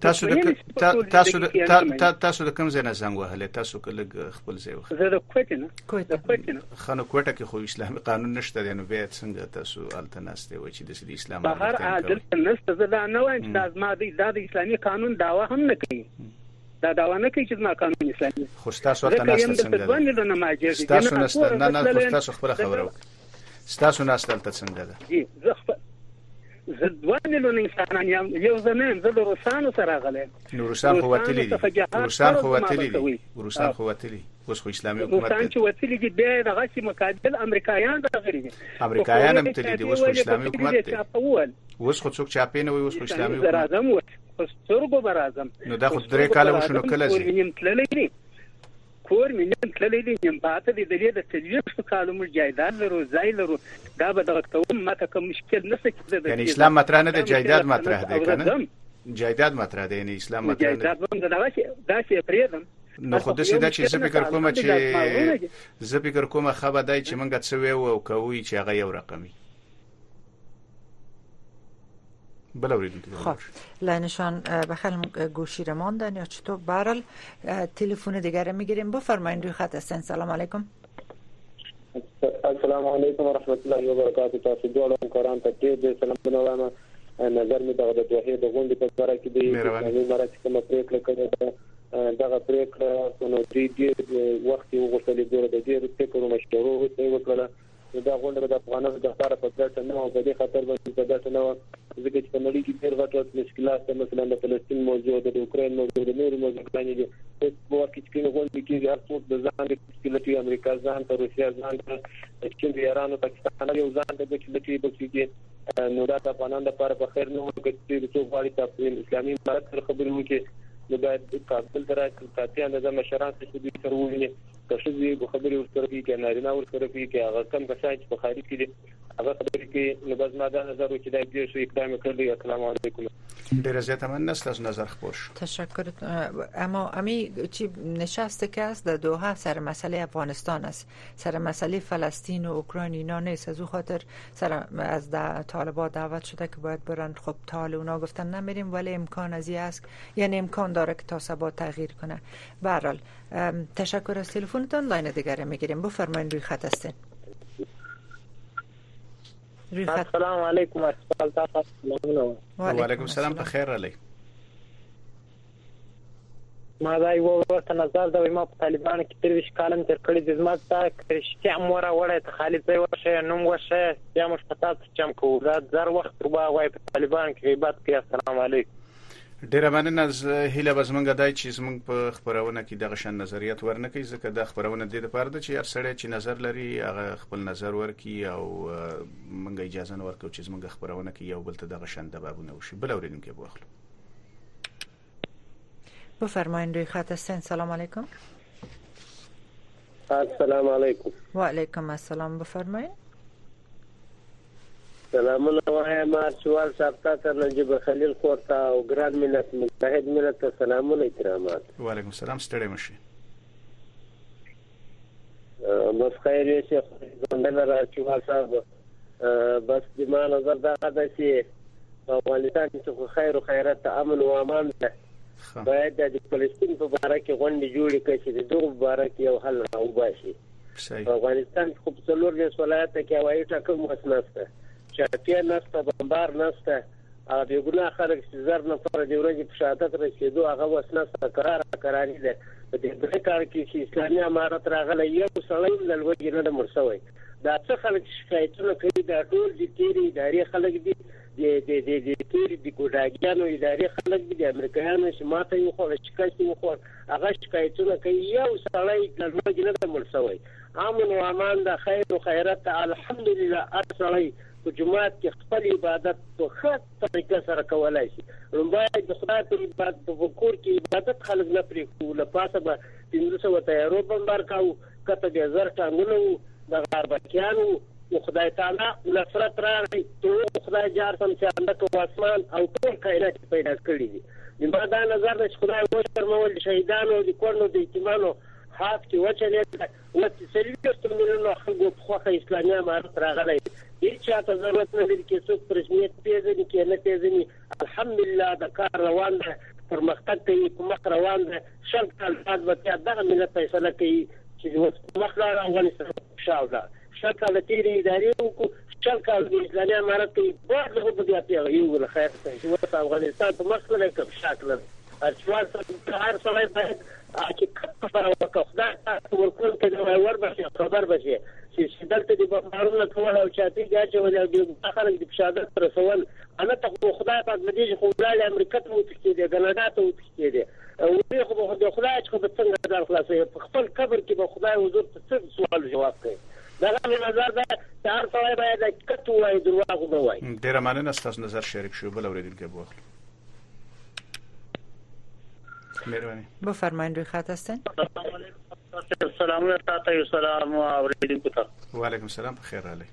تاسو د کوم ځای نه زنګ وهله تاسو کله خپل ځای وخت زه د کوټه خانو کوټه کې خو اسلامي قانون نشته نو بیا څنګه تاسو التناسته و چې د اسلام بهر عادل نشته زه دا نه وایم چې د اسلامي قانون داوا هم نه کوي دا داوانه کوي چې ما قانون اسلامي خو تاسو ته ناست څنګه ده ځوانلو نه ماجر تاسو نه تاسو خپل خبره تاسو ناست ته څنګه ده ځوانلو نه انسانان یو زمين زه د روسانو سره غلې روسان خو وتلی دي روسان خو وتلی اوس خو اسلامي حکومت روسان چې وتلی دي به دغه چې مقابل امریکایان راغلي دي امریکایان هم تللی دي اوس خو اسلامي حکومت دی اوس خو څوک چاپینه وي اوس خو اسلامي حکومت راځم اوس څورګو برازم نو دا خو 3 کال وشنو کله چې کور مینم تللی دي نیم پاته دي د تجویز کالو مر جایداد لرو ځای لرو دا به دغه کوم ماته کوم مشکل نشته کېده یعنی اسلام مطرح نه دی جایداد مطرح دی کنه جایداد مطرح دی یعنی اسلام مطرح نه جایداد دا چې پریدم نو خو د سیده چې زه فکر کوم خبر دای چې مونږ څه ویو او کوي چې هغه یو رقمي خب لاینشان بخیر گوشی رو ماندن یا چطور برال تلفن دیگر میگیریم بفرمایید روی خط هستین. سلام علیکم. السلام علیکم و رحمت الله و برکاته. تاسو ټول همکاران ته ډېر سلام ونوامه. نظر می دغه د توحید د غونډې په اړه کې د اسلامي مرکز کومه پریکړه کړې ده. دغه پریکړه نو ډېر وخت یې وغوښتلې ګوره د ډېر فکر مشورو وکړه. دا غونډه د افغانانو د لپاره په ګټه نه او په دې خاطر باندې په ګټه نه و ځکه چې په نړۍ کې ډېر غټ مشکلات مثلا د فلسطین موضوع د اوکراین موضوع د نورو موضوعاتو دي په وخت کې غونډه کې هر څوک د ځان د مشکلاتي امریکا ځان ته روسیا ځان ته چې د ایران او پاکستان یو ځان د مشکلاتي بچي نو دا د افغانانو لپاره په خیر نه وګورئ چې څو غواړي تاسو اسلامي امارت سره خبرې وکړي نو دا د کابل تر کاتیا د مشران څخه دي تر ویني کښې به خبرې ورسره کې نارینه ورسره کې هغه کم کسان چې په خارج کې دي هغه خبرې کې نو باز ما دا نظر وکړي دا دې شو اقدام کړی. السلام علیکم. ډیر زیات من از نظر خپور تشکر. اما امی چی نشسته که است در دوحه سر مسئله افغانستان است، سر مسئله فلسطین و اوکراین اینا نیست. از او خاطر سر از طالبان دعوت شده که باید برن. خب طالب اونا گفتن نمیریم ولی امکان از این است، یعنی امکان داره که تا صبح تغییر کنه. به هر حال تشکر از تلفنتون. لاین دیگه میگیریم بفرمایید روی خط هستین. السلام علیکم و علیکم السلام. بخیر علی. ما دا یو ورته نظر دا ما په طالبانو کې 23 کالم تر کړی د زما تا کرشتي اموره وړه خالد ځای ورشه نوم ورشه یا مش پتا چم کو دا زر وخت ربا وای په طالبان کې غیبت کوي. السلام علیکم. ډیره مننه. از هیله بزمنګ دای چې زمنګ په خبرونه کې دغه شان نظریات ورنکې ځکه د خبرونه د لپاره د چې هر سړی چې نظر لري هغه خپل نظر ورکي او منګ اجازه نه ورکو چې زمنګ خبرونه کې یو بل ته دغه شان د بابونه وشي. بل اوریدونکو به واخلو. بفرمایید روی خط هستین. سلام علیکم. السلام علیکم. و علیکم السلام. بفرمایید. سلامونه وایم سوال ثابته تر نجیب خلیل کوټه او ګران ملت متحد ملت ته سلامونه احترامات. وعلیکم السلام. ستړي مشي. بس خیر یې شیخ څنګه راځي صاحب. بس د ما نظر دا ده چې افغانستان کې خیر او خیرات امن او امان ده. باید د فلسطین په اړه کې غونډې جوړې کړي چې د دوه اړه کې یو حل راوباسي. افغانستان خو په څلور ولایت کې هوایي ټاکنه مسنسته چاپیه نسته بمبار نسته او د ګناه خلک چې زر نفر د ورځې په شهادت رسیدو هغه وسنسته قراري ده. په دې بل کار کې چې اسلامي امارت راغلی یو سړی له لوګي نه مرسوي دا څه خلک شکایتونه کوي دا ټول د تیری ادارې خلک دي د تیری د ګوډاګیانو ادارې خلک دي د امریکایانو چې ماته یو خو شکایت یو خو هغه شکایتونه کوي یو سړی له لوګي نه مرسوي. امن او امان د خیر او خیرات الحمدلله اصلي په جماعت کې خپل عبادت په ښه طریقه سره کولای شي. باید د خدای په عبادت په کور کې عبادت خلک نه پرې کوو. له پاسه به 300 تیارو بمبار کاوه کته د زر ټانګونو د غربکیانو او خدای تعالی نفرت راغی ټول خدای جار سم چې اندکو اسمان او ټول کائنات پیدا کړی دي. ما دا نظر د خدای وشرمول شهیدانو د کورنو د ایتمانو حق کې وچلې او چې سلیقه ستمنو خلکو په خوخه اسلامي امارت راغلی هیڅ چاته ضرورت نه لري چې څوک پرشمیت پیژني کې نه پیژني. الحمدلله د کار روان ده پرمختګ کوي په مخ روان ده. شل کال بعد به دغه ملت فیصله کوي چې اوس مخ لا افغانستان شاوله شل کال تیری ادارې وکړو شل کال د اسلامي امارت کې بعد له په دې اړه یو خیر ته چې اوس افغانستان په مخ له کې شاکله. ارچوال هر سړی باید حقیقت خبره وکړي خدای ته ورکول کړي ور بشي خبر بشي چې دلته د بمارونو کول او چاپی ګاچ ولې د خلک د شهادت پر سوال انا ته خدای پاک دې خو ولې امریکا ته وتښتي دي کاناډا ته وتښتي دي او دې خو د خدای چې په څنګه دار خلاصې په خپل قبر کې به خدای حضور ته سوال جواب کوي دا غو نظر ده چې هر څوک باید حقیقت وایي دروغ نه وایي ډیر مننه ستاسو نظر شریک شو بل اوریدونکو بوخل مهرباني بفرمایید روی خط هستین. سلام علیکم سلام اوریدونکو ته وعلیکم السلام بخیر علی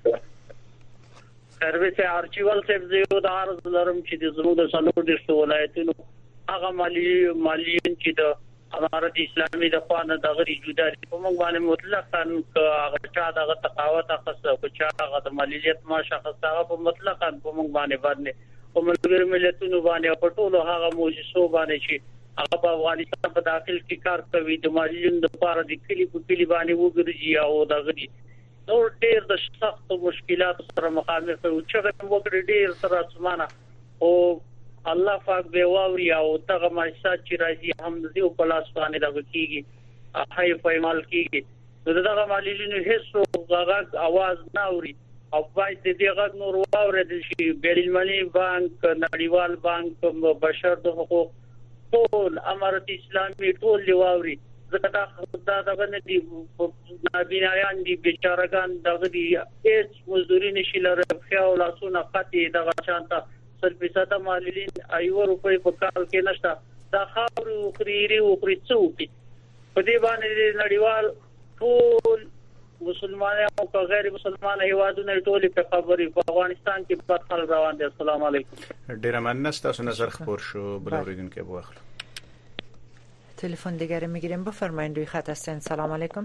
سرویس ارچیوال سیف زیو د عرض لرم چې د زموږ د څلور د ولایتونو هغه مالیون چې د امارت اسلامي د خوانه د غری جدا په موږ باندې مطلقاً هغه چا دغه تقاوت خاصه او چا هغه د مالیت ما شخص هغه په مطلقاً په موږ باندې په ملګری ملتونو باندې په ټولو هغه موجسو باندې چې هغه په افغانستان په داخل کې کار کوي د مالیون د لپاره د کلی په کلی باندې وګرځي او د غری نو ډېر د سخت مشکلات سره مخامخ او چې وګړي ډېر سره سمانه او الله پاک به واوري او دغه مشات چې راځي هم د یو پلاس باندې د کیږي هاي فایمال کیږي دغه مالیون هیڅ غږ आवाज نه اوري او باید دې غږ نور واورېدل شي بین المللي بانک نړیوال بانک بشر د حقوق ټول امارت اسلامي ټول لواوري ځکه دا دغه نه دي نابینایان دي بیچارهګان دغه دي هیڅ مزدوري نشي لري خو لاسونه قطعي دغه شانته 100% مالین ایو روپے په کال کې نشته دا خاور او خريري او خريڅوکي په دې باندې نړیوال ټول مسلمانانو او غیر مسلمان هیوادونو ټول په خبري په افغانستان کې په خل روان دي. السلام علیکم. ډیر مننه تاسو نظر خبر شو بل اوریدونکو بوخل تلفن دیگر میگیریم بفرمایید روی خط هستین. سلام علیکم.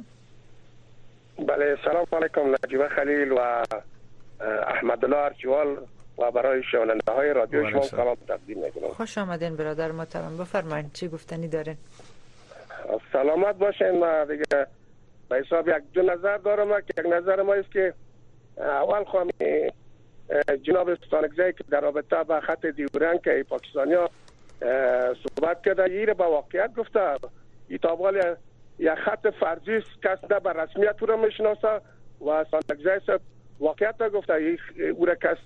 بله سلام علیکم نجیب خلیل و احمد الله ارچوال و برای شنونده های رادیو شما سلام تقدیم میکنم. خوش آمدین برادر محترم بفرمایید چی گفتنی دارین؟ سلامت باشین. ما دیگه به حساب یک دو نظر دارم که یک نظر ما است که اول خواهم جناب ستانکزی که در رابطه با خط دیورنگ که پاکستانیا صحبت کرده یه با واقعیت گفته این تابال یک خط فرضی است کس نه به رسمیت او را میشناسه و ستانکزی واقعیت گفته او را کس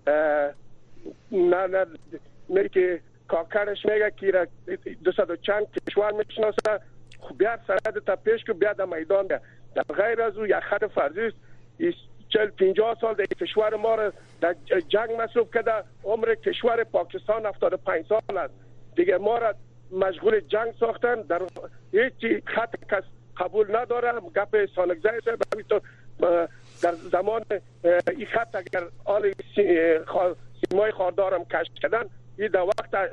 نه که کاکرش میگه که 200 چند کشور میشناسه بیا سرحد تا پیش که بیا در میدان بیا در غیر از او یک خط فرضی است 40-50 سال در کشور ما را در جنگ مصروف کرده عمر کشور پاکستان 75 سال است دیگه ما را مشغول جنگ ساختن در هیچ خط کس قبول نداره گپ سانکزی است در زمان این خط اگر آل سیمای خاردارم کشف کردن این در وقت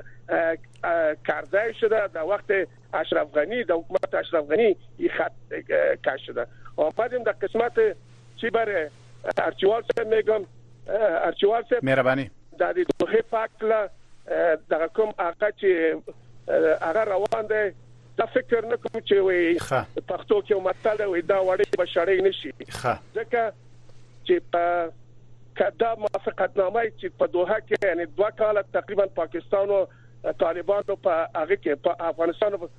کرزی شده در وقت اشرف غنی در حکومت اشرف غنی این خط کشف شده. آمدیم در قسمت چی بر ارچیوال صاحب میگم ارچیوال صاحب مهربانی در دوخه فکل در کوم آقا چې هغه روان دی دا فکر نه کوم چې وي پښتو کې متل وي دا وړي بشری نشي ځکه چې په کدا موافقتنامه چې په دوحه کې یعنی 2 کال تقریبا پاکستان او طالبان په هغه کې په افغانستان او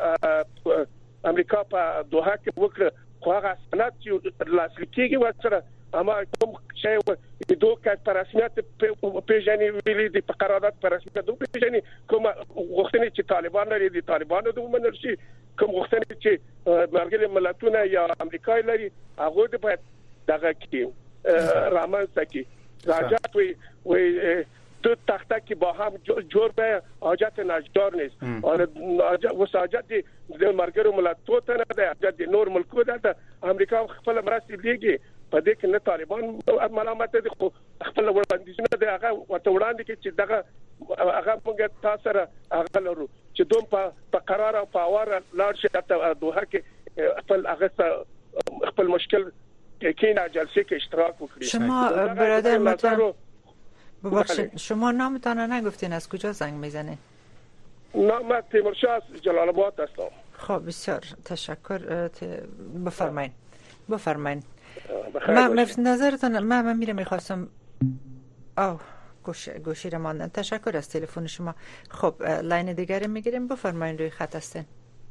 امریکا په دوحه کې وکړه خو هغه سند چې لاسلیکيږي وسره اما کوم شی دوه کس په رسمیت پیژني ویلي دي په قرارداد په رسمیت دوه پیژني کوم غوښتنې چې طالبان لري دي طالبانو دوه منل شي کوم غوښتنې چې مرګلي ملتونه یا امریکا لري هغه د باید دغه کې رامنځته کی راجات وی دو تخته که با هم جور به حاجت نجدار نیست وساجت د مرګرو ملتونو ته نه ده حاجت نور ملکو ده امریکا خپل مرستې دیږي په دې کې نه طالبان ملامت دي خو خپل وړاندیزونه ده هغه ورته وړاندې کې چې دغه هغه موږ تاسو سره هغه لرو چې دوم په قرار او په اور لاړ شي ته دوه کې خپل هغه خپل مشکل که جلسه که اشتراک بکنید. شما برادر محترم ببخشید شما نامتان نگفتین از کجا زنگ میزنید؟ نام تیمورشاه از جلال آباد هستم. خب بسیار تشکر بفرمایید من نظرتان من میخواستم گوشی را ماندن. تشکر از تلفن شما. خب لاین دیگری میگیریم. بفرمایید روی خط هستین.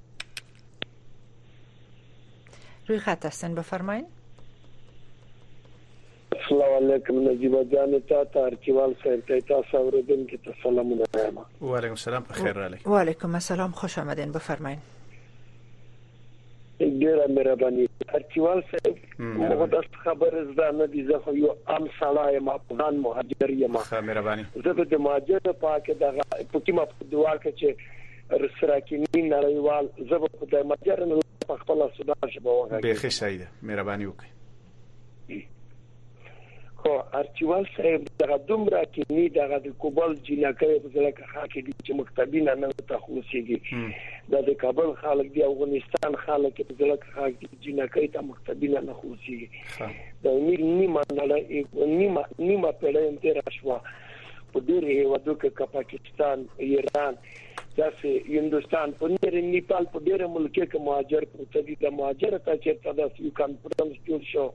بفرمایید. السلام علیکم نجیب جان تا ارچیوال صاحب تاسو اوریدل کی سلامونه و علیکم السلام بخیر علی. و علیکم السلام خوش آمدین. بفرمایید. ډیره مهرباني. ارچیوال صاحب موږ د خبر زانه دي زه یو عام سړی یم، افغان مهاجر یم. مهرباني. زه د مهاجر په کې د پکې دعا کې چې رسراکینی نړیوال زه په د مهاجر نه په خپل سودا شبه وغږی. به خیر سیده مهرباني وکړئ. خو ارچیوال صاحب دغه دومره کې نه دغه د کوبل جنکې په ځل کې خاکې دي چې مکتبینه نه تخلصيږي. د کابل خلک دی افغانستان خلک په ځل کې خاکې جنکې ته مکتبینه نه خلصيږي. د نیمه پیړۍ تیر شو په ډېر هیوادو کې پاکستان، ایران، داسې هندستان، په نیپال په ډېر ملکونو کې مهاجر پروت دي. د مهاجر ته چې تاسو یو کانفرنس جوړ شو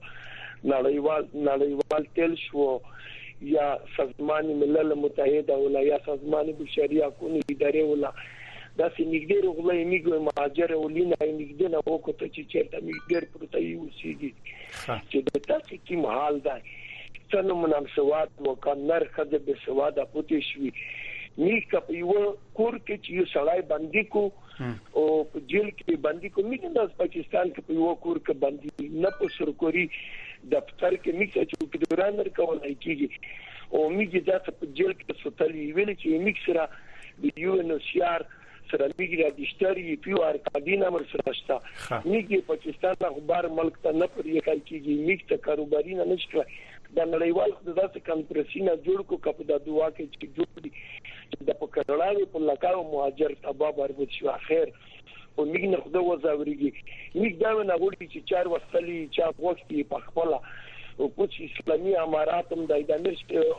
نړیوال تل شو یا سازمان ملل متحده ولا یا سازمان بشري حقوقو ادارې ولا دا سنګډې رغلې میګو مهاجر ولینه نګدې نه وکړه چې چیرته میګر پروتای وسیږي چې د تاسو کوم حال ده څنګه مناسبات وکړنر خدای به سواد پوتې شوی نیک په یو کور کې چې یو سړی باندې کو او په جیل کې باندې کو میګ د پاکستان کې په یو کور کې باندې نه په سرکوري دفتر کې میګ چې دوران ورکول کیږي او میګ د په جیل کې سوتلی ویل چې میګ سره د یو نوشیار سره میګ د اشتری پیو ارکادین امر سره شته میګ پاکستان اخبار ملک ته نه پرې کوي کیږي میګ ته کاروباري نه نشته د نړیوال خدای کانفرنسینه جوړ کو کپ د دعا کې چې جوړ دي د پکړلاوي په لکاو مهاجر تبا بربود شو اخر او میګ نه خدای وزاوريږي میګ دا نه غوړي چې 4 وسلي چا وختي په خپل او کوم اسلامي امارات هم د امیر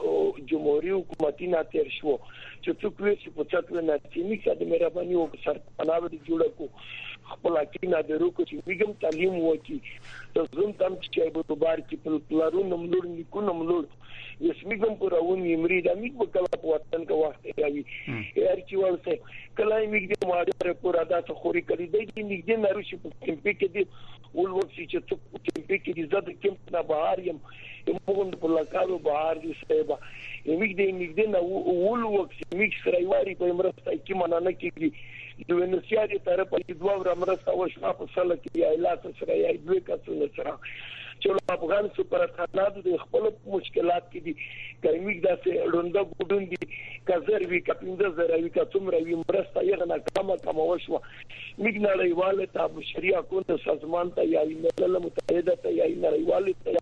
جمهوریت حکومتینه تیر شو چې څوک وي چې په چاتو نه چې میګ د مهرباني او سر پناوي جوړ کو خپل کینه درو کو چې میګم تعلیم وکي ته زوم تم چې په بار کې په پلارو نملور نیکو نملور یسمیګم پر اون یمری د میګ په کله په وطن کې وخت راوي ارچیوال څه کله میګ د ماډر پر ادا ته خوري کړی دی میګ د ناروشي په کمپی کې دی ول وخت چې ته په کمپی کې د زړه کمپ نه بهار یم موږ په لکاو بهار دي سبا میګ د نه ول وخت میګ سره یواري په مرسته کې مننه کېږي د ونسیاري طرف په دوه مرسته وشو په سره کې ایلاس سره یې دوه کسونه سره چې افغان سپر خانات د خپل مشکلات کې دي کایمیک داسې لوندا ګډون دي کزر وی کپینده زره وی کڅومره وی مرسته یې نه کم وشو میګ نړیوال ته بشري حقوقو سازمان ته یا ملل متحده ته یا نړیوال ته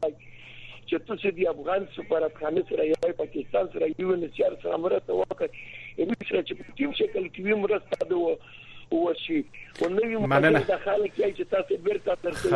چې تاسو د افغان سپر خانات سره یا پاکستان سره یو نسیار سره مرسته وکړي چې په کوم شکل کې مرسته دوه وشي ونوي مدرسه داخله کې چې تاسو بیرته درته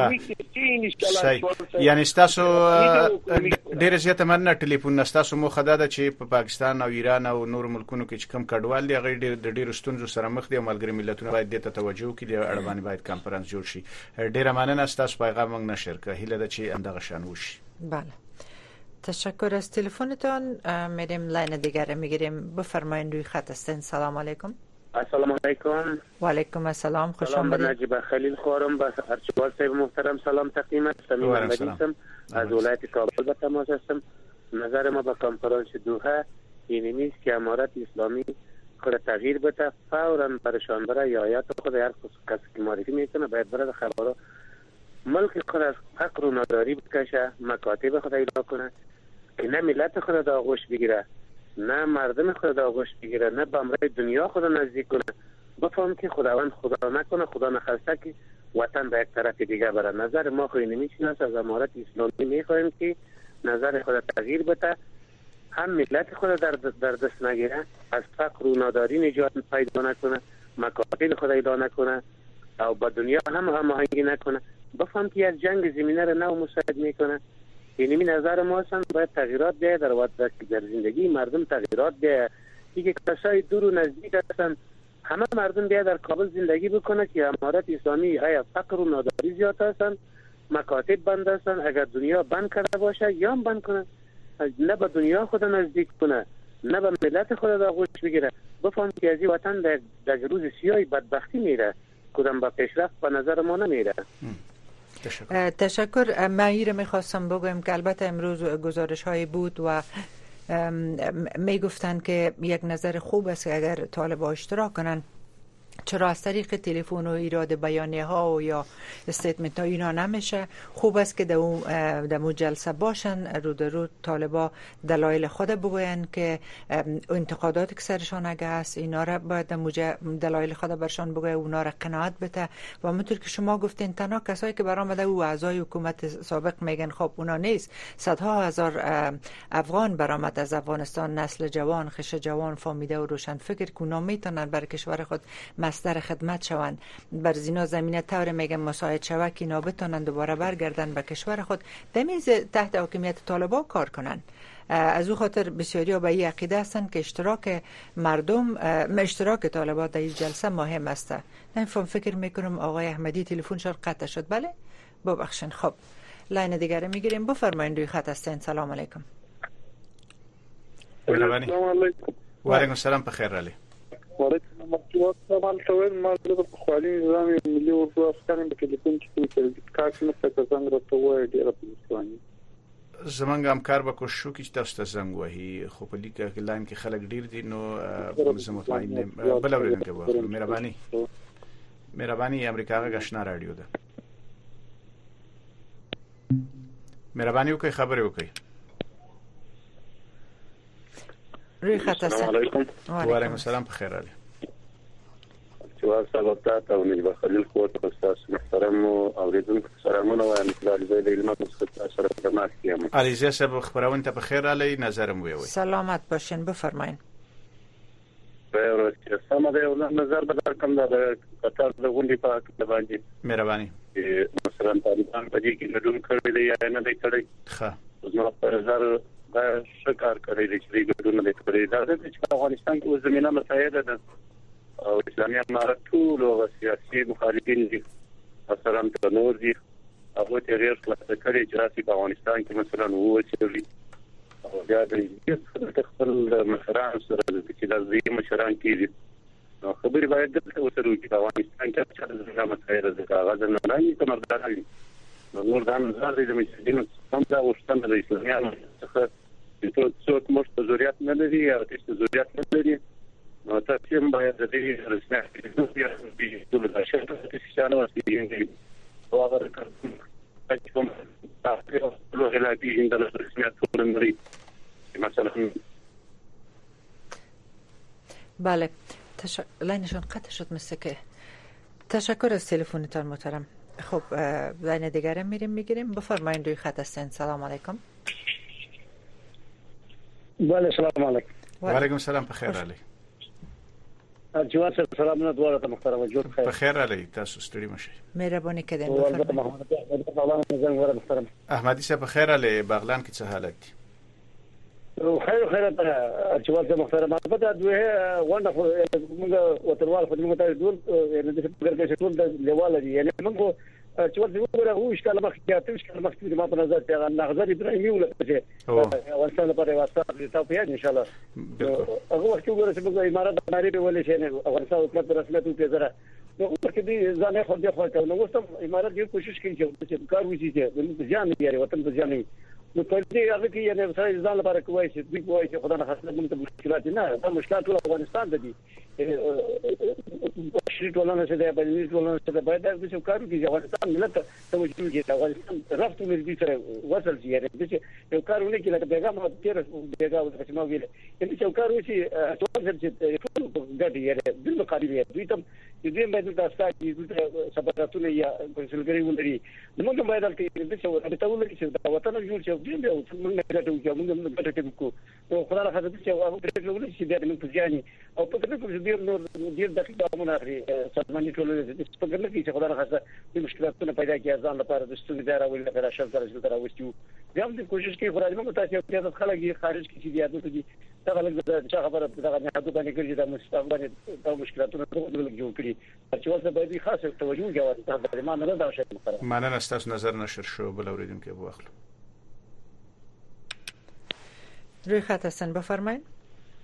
یعنی تاسو ډیر زیاته مننه ټلیفون تاسو مو خداده چې په پاکستان او ایران او نور ملکونو کې کم کډوال دي غیر ډیر ستونزو سره مخ دي ملګری ملتونه باید د توجه وکړي د اړوند باید کانفرنس جوړ شي ډیر مننه تاسو پیغام موږ نشر کړه هیله ده چې اندغه شان وشي بله تشکر از تلفنتان میریم لاین دیگر میگیریم بفرمایید روی خط هستین سلام علیکم السلام علیکم و علیکم السلام خوش آمدید آمدید نجیب خلیل خورم با ارچیوال صاحب محترم سلام تقدیم صمیم محمدی از ولایت کابل به تماس هستم نظر ما به کنفرانس دوحه این نیست که امارت اسلامی خود تغییر بده فورا برشان بره یا آیات خود هر کسی که معرفی میکنه باید بره خبرها ملک خود از فقر و نداری بکشه مکاتب خود ایجاد کنه که نه ملت خود در آغوش بگیره نه مردم خود در آغوش بگیره نه به امرای دنیا خود نزدیک کنه بفهم که خداوند خدا نکنه خدا نخواسته که وطن به یک طرف دیگه بره نظر ما خود نمیشناسه از امارت اسلامی میخواهیم که نظر خود تغییر بده هم ملت خود در دست نگیره از فقر و ناداری نجات پیدا نکنه مکاتب خود ایجاد نکنه او با دنیا هم هماهنگی نکنه بفهم که از جنگ زمینه را نو مساعد میکنه اینمی نظر ما هستن باید تغییرات بیاید در زندگی مردم تغییرات بیاید دیگه کسای دور و نزدیک هستن همه مردم بیاید در کابل زندگی بکنه که امارت اسلامی آیا فقر و ناداری زیاد هستن مکاتب بند هستن اگر دنیا بند کرده باشه یا هم بند کنه نه به دنیا خود نزدیک کنه نه به ملت خود در آغوش بگیره، بفهم که از این وطن در روز سیاه بدبختی میره، کدام به پیشرفت به نظر ما نمیره. تشکر. من این میخواستم بگویم که البته امروز گزارش های بود و میگفتن که یک نظر خوب است که اگر طالبان اشتراک کنن، چرا از طریق تلفن و ایراد بیانیه ها و یا استیتمنت ها اینا نمیشه. خوب است که در مو جلسه باشن، رو در رو طالبا دلایل خود بگوین که انتقادات که سرشان اگه هست اینا را باید دلایل خود برشان بگوین، اونا را قناعت بده. و همونطور که شما گفتین تنها کسایی که برآمده و اعضای حکومت سابق میگن خب اونا نیست، صدها هزار افغان برآمد از افغانستان، نسل جوان، خش جوان، فامیده و روشن فکر که اونا میتونن برای کشور خود مصدر خدمت شوند. بر زینا زمینه طور میگم مساعد شوه که اینا بتونن دوباره برگردن به کشور خود، دمیز تحت حاکمیت طالبان کار کنن. از او خاطر بسیاری ها به این عقیده هستند که اشتراک مردم، اشتراک طالبان در این جلسه مهم است. نمیفهم، فکر میکنم آقای احمدی تلفنشان قطع شد. بله ببخشین. خب لاین دیگه میگیریم. بفرمایید روی خط هستین. سلام علیکم. سلام علیکم. السلام بخیر علی. طبعا شوید ما د خپل نظام ملي اردو افغاني په ټلیفون کې چې کار نه څه څنګه راته وایي ډیره پوښتنه زمونږ همکار به کوشش وکړي چې تاسو ته زنګ وهي، خو په لیکه کې لاین کې خلک ډیر دي نو زه مطمئن یم بل اورېدونکي به مهرباني امریکا غشنا رادیو ده، مهرباني وکړئ خبرې وکړئ. روی خط هستن. السلام علیکم. و علیکم السلام. بخیر علی. جواب سلامت او نجیب خلیل کوټ استاد محترم او اوریدونکو سلامونه وایم. علیزه د علماء مستقل سره خدمت کوم. علیزه صاحب خبرونه ته بخیر علی، نظرم ویوي. سلامت باشین، بفرمایید. به سم ده نظر به در کوم د قطر د غونډې په اړه باندې مهرباني. مثلا طالبان په دې کې ګډون کړی دی یا نه دی کړی؟ ښه. زما په نظر دا شکار کوي چې ګډون نه کوي. دا د افغانستان کې زمينه مسایده ده او اسلامي امارات ټول او سیاسي مخالفین دي مثلا تنور دي هغه ته غیر خلاص کړي چې راسي په افغانستان کې مثلا وو چې او دا د خپل مشران سره چې د دې مشران کې نو خبرې باید د وسرو کې په افغانستان کې چې د مسایده ده هغه نه نه کومه نور دا نظر دی د مسجدونو هم دا وشتنه د اسلامي امارات څخه چې څوک مشت ضرورت نه لري او هیڅ ضرورت نه لري نو تاسو هم باید د دې رسمي د ټول شرکت چې شانه وسیږي او هغه کوم تاسو له هلاکی د رسمیت ټولنري مثلا. بله لاینشون قطع شد مثل که. تشکر از تلفنتان محترم. خب لاین دیگرم میگیریم. بفرمایید روی خط هستین. سلام علیکم. بله سلام علیکم. و علیکم السلام. بخیر علی. جواد صاحب سلام نه دواره محترم جوړ خیر. بخیر علی، تاسو ستړي مشه. مهرباني کړئ. بفرمایید. احمدی صاحب بخیر علی، بغلان کې څه حالت دی؟ خیر جواد صاحب محترم. البته دوه ونه موږ وتروال خو موږ ته ډول د څه کې ټول د لیواله دي، یعنی موږ چې ورته وګورو هو اشکال مخکې اشکال مخکې ما په نظر ته نظر ابراهیمي ولته چې ورسره لپاره واسطه ته په یاد ان شاء الله هغه وخت وګورئ چې موږ امارات باندې به ولې شي نه افغانستان حکومت رسمیت په ځره نو ورته دي ځانه خو دې خو نو وستم امارات یو کوشش کوي چې کار وشي چې د ځان یې وطن د ځان نو په دې هغه کې یعنی سره ځان لپاره کوي چې دوی کوي چې خدای نه خاصه موږ ته مشکلات نه دا مشکلات ټول افغانستان ته دي. شریک ولنه چې د بلنی ټولنه چې باید د څه کارو کې افغانستان ملت ته وجود کې افغانستان رافت مې سره وصل شي یعنی چې یو کارونه کې لکه پیغام تیر پیغام چې ما ویل چې کارو چې ټول چې ګډ یې د مقابله دوی ته دې باید تاسو ته سبقاتونه یا کنسولګری ولري نو موږ باید چې ته ولري چې دا وطن جوړ شي دې به موږ نه راټو چې موږ ګټه کوو او خدای راځي چې هغه پرې ولري چې دې موږ ځاني او په دې کې ډیر دقیقه مونږه سازماني ټولنه د سپګر کې چې خدای راځي د مشکلاتونو پیدا کیږي ځان لپاره د ستونزې دارا ولې لپاره شل درجه راوستیو بیا هم د کوشش کوي خدای موږ تاسو ته خلک خارج کې چې دیاتو دي دا خلک د خبره دا نه حدود باندې کوي دا مستقبل د مشکلاتونو جوړ کړي چې واسه باید خاصه توجه کوي دا ما نه دا شي مخره مننه تاسو نظر نشر شو بل اوریدونکو بو اخلو. روی خط هستن بفرمایید.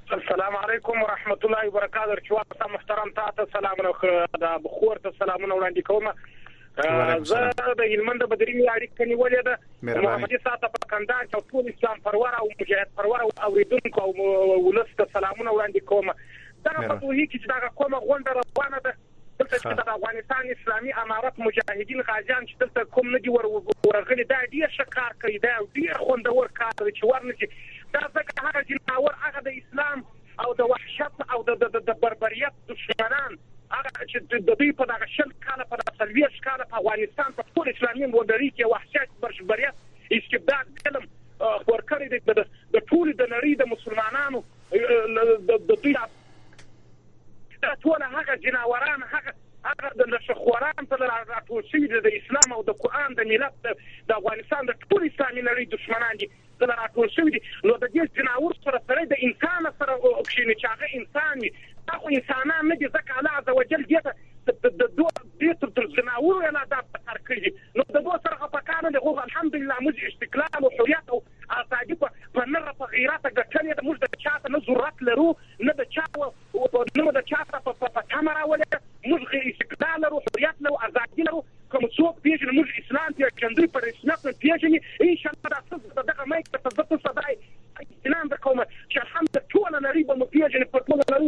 السلام علیکم ورحمت الله وبرکاته. چواسه محترم تاسو سلامونه د بخور ته سلامونه وړاندې کوم. زه د هلمند بدرینی اړیکه نیولې ده محمد ساته په کندهار کې ټول اسلام پرور او مجاهد پرور او اوریدونکو او ولست سلامونه وړاندې کوم. دا په توګه چې دا کومه غونډه روانه ده دلته چې د افغانستان اسلامي امارت مجاهدین غازیان چې دلته کوم نه دي ورغلي دا ډیر شکار کوي دا ډیر خوندور کار دی چې ورنشي دا ځکه هغه جناور هغه د اسلام او د وحشت او د بربریت دشمنان هغه چې د دوی په دغه شل کاله په 30 کاله په افغانستان په ټول اسلامي مدري کې وحشت بربریت استبداد ظلم ورکړي د ټول د نړۍ د مسلمانانو د دوی دا ټول هغه جناوران هغه د شخوران په راټول شوي د اسلام او د قران د ملت د افغانستان د ټول اسلامي نړۍ دشمنان دي د راټول شوي دي. نو د دې جناور سره د انسان سره کښینه چې هغه انسان وي هغه انسانان نه دي ځکه الله عز وجل دې د جناور ولا د تر کړی نو د دوه سره په کار نه غو الحمدلله موږ استقلال او حریت او آزادي په نره په غیرت غټلې د موږ د چاته نه ضرورت لرو نه د چا او نه د چاته په کامera ولې موږ استقلال لرو حریت لرو آزادي لرو کوم څوک پیژني موږ اسلام ته کندري پر اسلام پیژني ان شاء الله تاسو دغه مایک ته تاسو صداي اسلام د کومه چې الحمدلله ټول نړۍ به پیژني په ټول نړۍ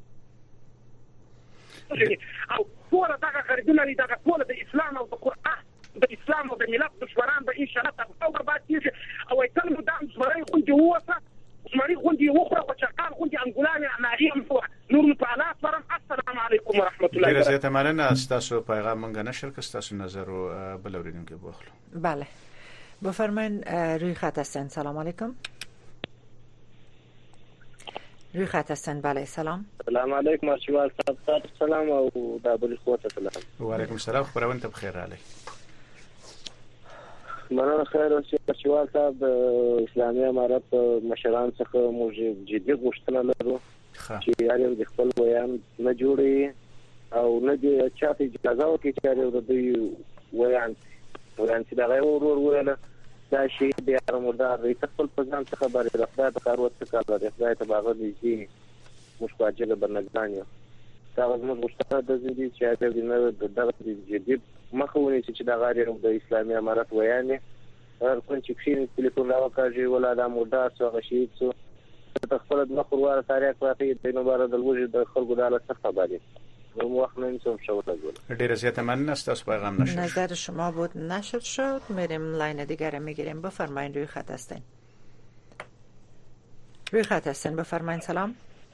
او ټول دغه غربونه دغه ټول د اسلام او د قران د اسلام او د ملت دشمنان به ان شاء الله تاسو برباد کیږي او کلمه د زمري خوندي وسه زمري خوندي وخره او چقار خوندي انګولانه ناریم نور په اعلی فرم. السلام علیکم ورحمت الله وبرکاته. ډیره مننه تاسو پیغام مونږ نشر کړ تاسو نظر او بل اوریدونکو بوخلو. بله بفرمایئ روی خط هستن. سلام علیکم. روی خط هستن. بله سلام. سلام علیکم ارشوال صاحب. سلام او د بل خوته سلام. و علیکم السلام. خبرونه ته بخیر علی. مننه خیر اوسې ارشوال صاحب اسلامي امارت مشران څخه موږ جدي غوښتنه لرو چې یاري د خپل بیان نه جوړي او نه دي چاته اجازه ورکړي چې یاري د دوی بیان چې دا ورور ویل دا شی د مردار د خپل پزان څخه خبره د خدای د کاروت څخه د خدای ته باغ دي مشواجه برنګدانیا دا موږ غوښتنه د دې چې د دغه جدي مخاوني چې دا غاړي د اسلامي امارت ویانه هر کوم چې کښین ټلیفون راوکاږي ولا د مردار څخه شي څو د خپل د مخوره تاریخ راځي د نوبار د وجود د خلکو د حالت څخه خبري نو وخت نه انسان شو راغله. ډیره زیاته مننه تاسو پیغام نشد. نظر شما بود نشد شد. میریم لاین دیگه میگیریم. بفرمایید روی خط هستین. روی خط هستین بفرمایید. سلام.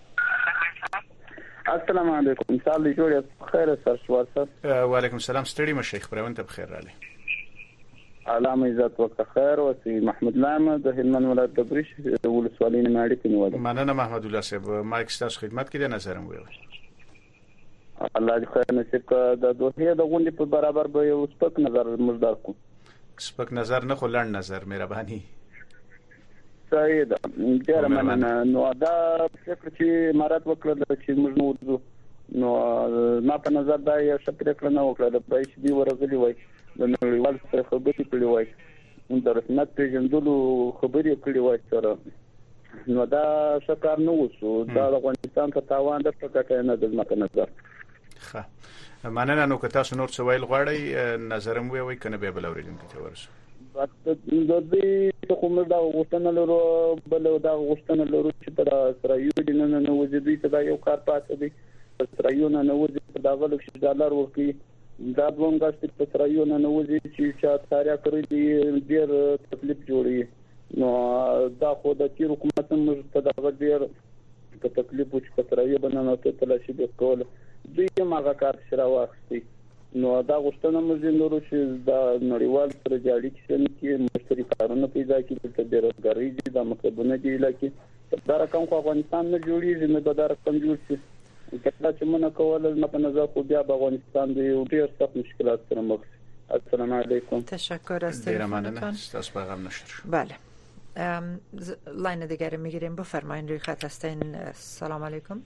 السلام علیکم. سال جوړ خیر سر شوار سر. و علیکم السلام. ستړي مشیخ پرون ته بخیر رالی. علامه عزت وکړه خیر وسی محمد لامه د هلمند ولایت د بریش ولسوالۍ نماړي کې نیول. مننه محمد الله صاحب مایک ستاسو خدمت کې د نظرم ویل. الله دې خیر نصیب کړه. د دوه د غونډې په برابر به یو سپک نظر مزدار کو. سپک نظر نه خو لړ نظر مهرباني. صحیح ده. ډیر مننه. نو دا فکر چې امارات وکړه چې موږ نو نو ما په نظر دا یو شکر کړنه نه وکړه د پېښ دی ورغلی وای د نړیوال سره خبرې کړې وای د رسمیت پیژندلو خبرې کړې وای سره نو دا شکر نه وسو دا افغانستان ته تاوان د پټه نه د ما په نظر. ښه مننه. نو که تاسو نور څه ویل غواړئ نظرم وی کنه به بل اوریدونکو ته ورسو. د دې کوم دا غوښتنه لرو بل دا غوښتنه لرو چې په اسرائیل د نن نو وجودي ته دا یو کار پاتې دی. اسرائیل نه وځي په دا غلط شي ډالر ورکی دا دوم غاښت په اسرائیل نه وځي چې چا تاریا کړی دی ډیر تکلیف جوړي. نو دا خو د تیر حکومت موږ په دا ډیر په تکلیف چې په اسرائیل باندې ته تلاشي وکول دوی ماغه کار شرا واخستي. نو دا غوښتنه موږ نورو چې دا نړیوال سره جاړي کې مشتري کارونه پیدا کړي چې د بیروزګاری د مکتبونه دی لکه دا رقم خو افغانستان نه جوړیږي نه به دا رقم جوړ شي. کله چې موږ کول نه په نظر خو بیا په افغانستان د یو ډیر سخت مشکلات سره مخ. السلام علیکم. تشکر از تلفنتون. تاسو پیغام نشر. بله لاین دیگر میگیریم. بفرمایید روی خط هستین. سلام علیکم.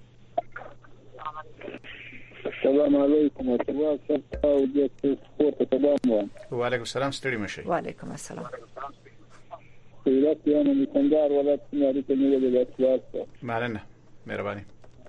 السلام علیکم و علیکم السلام. ستړي مشه. و علیکم السلام. خیرات یانه کندهار ولایت نړۍ ته نیولې ده. مننه. مهرباني.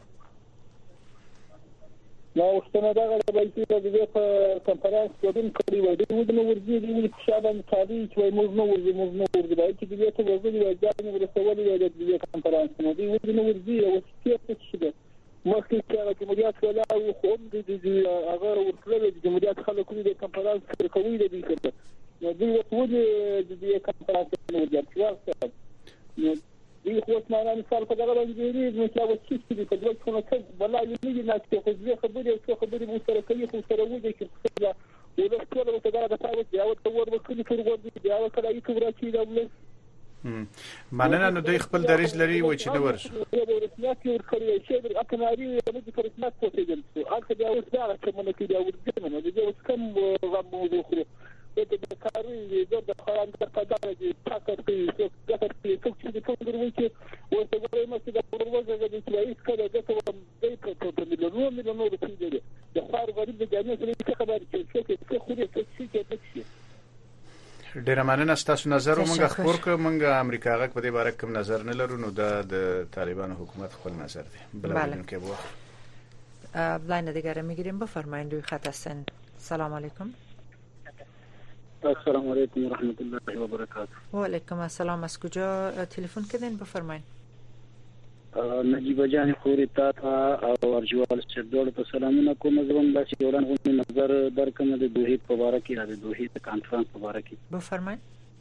نو څنګه دا غواړي چې د دې په کنفرانس کې د کړي و د ودنو ورځي د شابه کاري چې موږ نو ورځي دا چې د دې ته ورځي د ځان ورسولې د دې کنفرانس نو د ودنو ورځي او څه څه ده مخکې چې جمهوریت ولا او خو د هغه ورکړل د جمهوریت خلکو د کنفرانس کوي د دې څه نو دوی ودې د دې کنفرانس نو د څه دي خو اسمانه مثال په دغه باندې دی نو چې اوس چې په دغه څونه څه بلا یې نه نه چې خو دې خبرې او څه خبرې مو سره کوي خو سره وځي چې څه ولا ټول وته دا تاسو بیا او تور وکړي چې ورغورځي بیا او کله یې کبره چې دا ولې مننه. نو دوی خپل دریځ لري و چې نو ورشو د رسمیت یو کړی چې د اقناري د رسمیت په توګه دي اخر دا اوس دا چې مونږ کې دا ورته نو د اوس کوم غوښمو خو د کاري د خلانو په قدر دي تاسو کې څه چې د ټول ورو چې ورته غواړي چې د ورځې د چې کله د څه د میلیونونو د پیډې د خار غریب د جامعې څخه خبر چې څه خو دې څه چې ډیر مننه. تاسو نظر ومنګه خبر ک منګه امریکا غک په دې باره کوم نظر نه لرو نو د طالبانو حکومت خپل نظر دی. بله که بو لاین دیگر میگیریم. بفرمایید روی خط هستن. سلام علیکم. السلام علیکم و رحمت الله و برکاته. و علیکم السلام. از کجا تلفن کردین؟ بفرمایید. نجیب جان خوري تا او ارجوال شردول په سلامونه کوم زوم د شیولان غو نظر درکم د دوه په اړه کې د دوه د کانفرنس په اړه کې بفرمایید.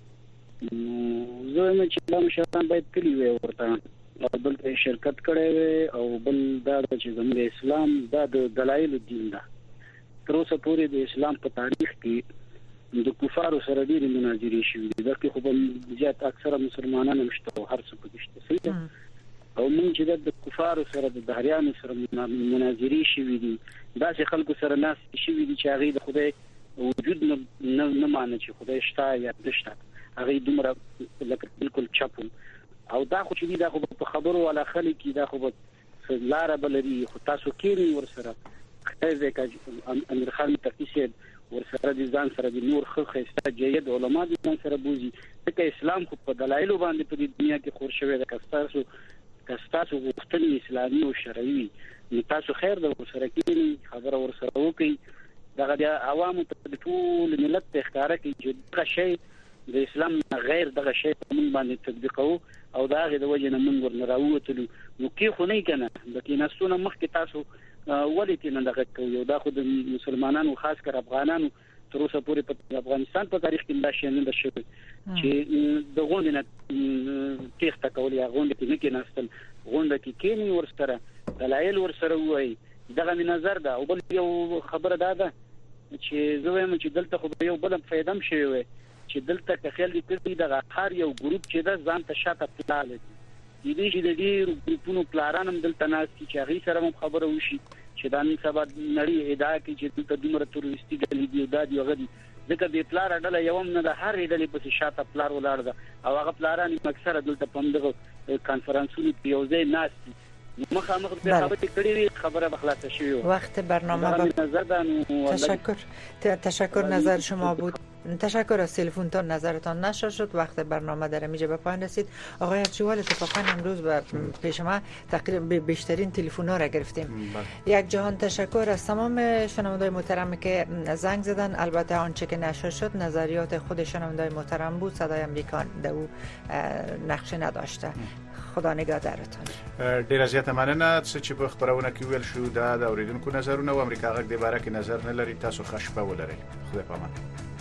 زه مې چې لم شان باید کلی وي ورته بل شرکت کړي او بل دا چې زموږ اسلام دا د دلایل دین ده. تر اوسه پورې د اسلام په تاریخ کې د کفارو سره ډېری مناظرې شوې دي. دا کې خو زیات اکثره مسلمانان مشته او هر څه پکې شته او موږ چې د کفارو سره د دهریانو سره مناظرې شوې دي دا چې خلکو سره ناس شوې دي چې هغه د خدای وجود نه مانه چې خدای شته یا نشته هغه دومره لکه بالکل چاپو او دا خو چې دا خو په خبرو ولا خلک دا خو لار بلري خو تاسو کېنی ورسره خدای کا امیر خان تقیسه ورسره د ځان سره د نور خسته جيد علما د ځان سره بوزي ځکه اسلام خو په دلایل باندې په دنیا کې خور شوی د کستاسو غوښتنې اسلامي او شرعي نو تاسو خیر د ورسره کېنی خبره ورسره وکي دغه د عوامو ته ټول ملت ته ښکارا کې چې دغه شی د اسلام غیر دغه شی په موږ باندې تطبیقو او دغه د وجه نه موږ ورنراوتلو نو کې خو نه کنه د کیناستونه مخکې تاسو ولې کې نه دغه کوي دا خو د مسلمانانو خاص کر افغانانو تر اوسه پورې په افغانستان په تاریخ کې دا شی نه ده شوی چې د غونډې نه تېښته کول یا غونډې کې نه کېناستل غونډه کې کېنی ورسره دلایل ورسره وایي دغه نظر ده. او بل یو خبره ده چې زه وایم چې دلته خو یو بل فائدم شوی وي چې دلته که خیال دې کړی دغه هر یو ګروپ چې ده ځان ته شاته پلان دي دې چې د دې ګروپونو پلانم دلته ناس چې هغه سره خبره وشي چې دا نن سبا نړۍ ادعا کوي چې دلته دومره تروریستي ډلې دي دا دی هغه دي ځکه د پلان ډله یوم نه د هر ډلې په شاته پلان ولاړ ده او هغه پلان اکثره دلته په دغه کانفرنسونو کې یو ځای ناس مخامخ د خبرې کړې خبره بخلاصه شوی وقت برنامه تشکر نظر شما بود. تشکر از تلفنتان نظرتان نشر شد. وقت برنامه در اینجا به پایان رسید. آقای ارجوال اتفاقا امروز پیش ما تقریبا بیشترین تلفن‌ها را گرفتیم. یک جهان تشکر از تمام شنوندای محترم که زنگ زدن. البته آنچه که نشر شد نظریات خود شنوندای محترم بود. صدای امریکا در او نقش نداشته. خدا نگهدارتان. ډیر زیات مننه چې په خبرونه کې ویل شو دا د اوریدونکو نظرونه او امریکا غږ د باره کې نظر نه لري. تاسو ښه شپه ولرئ. خدای پامان.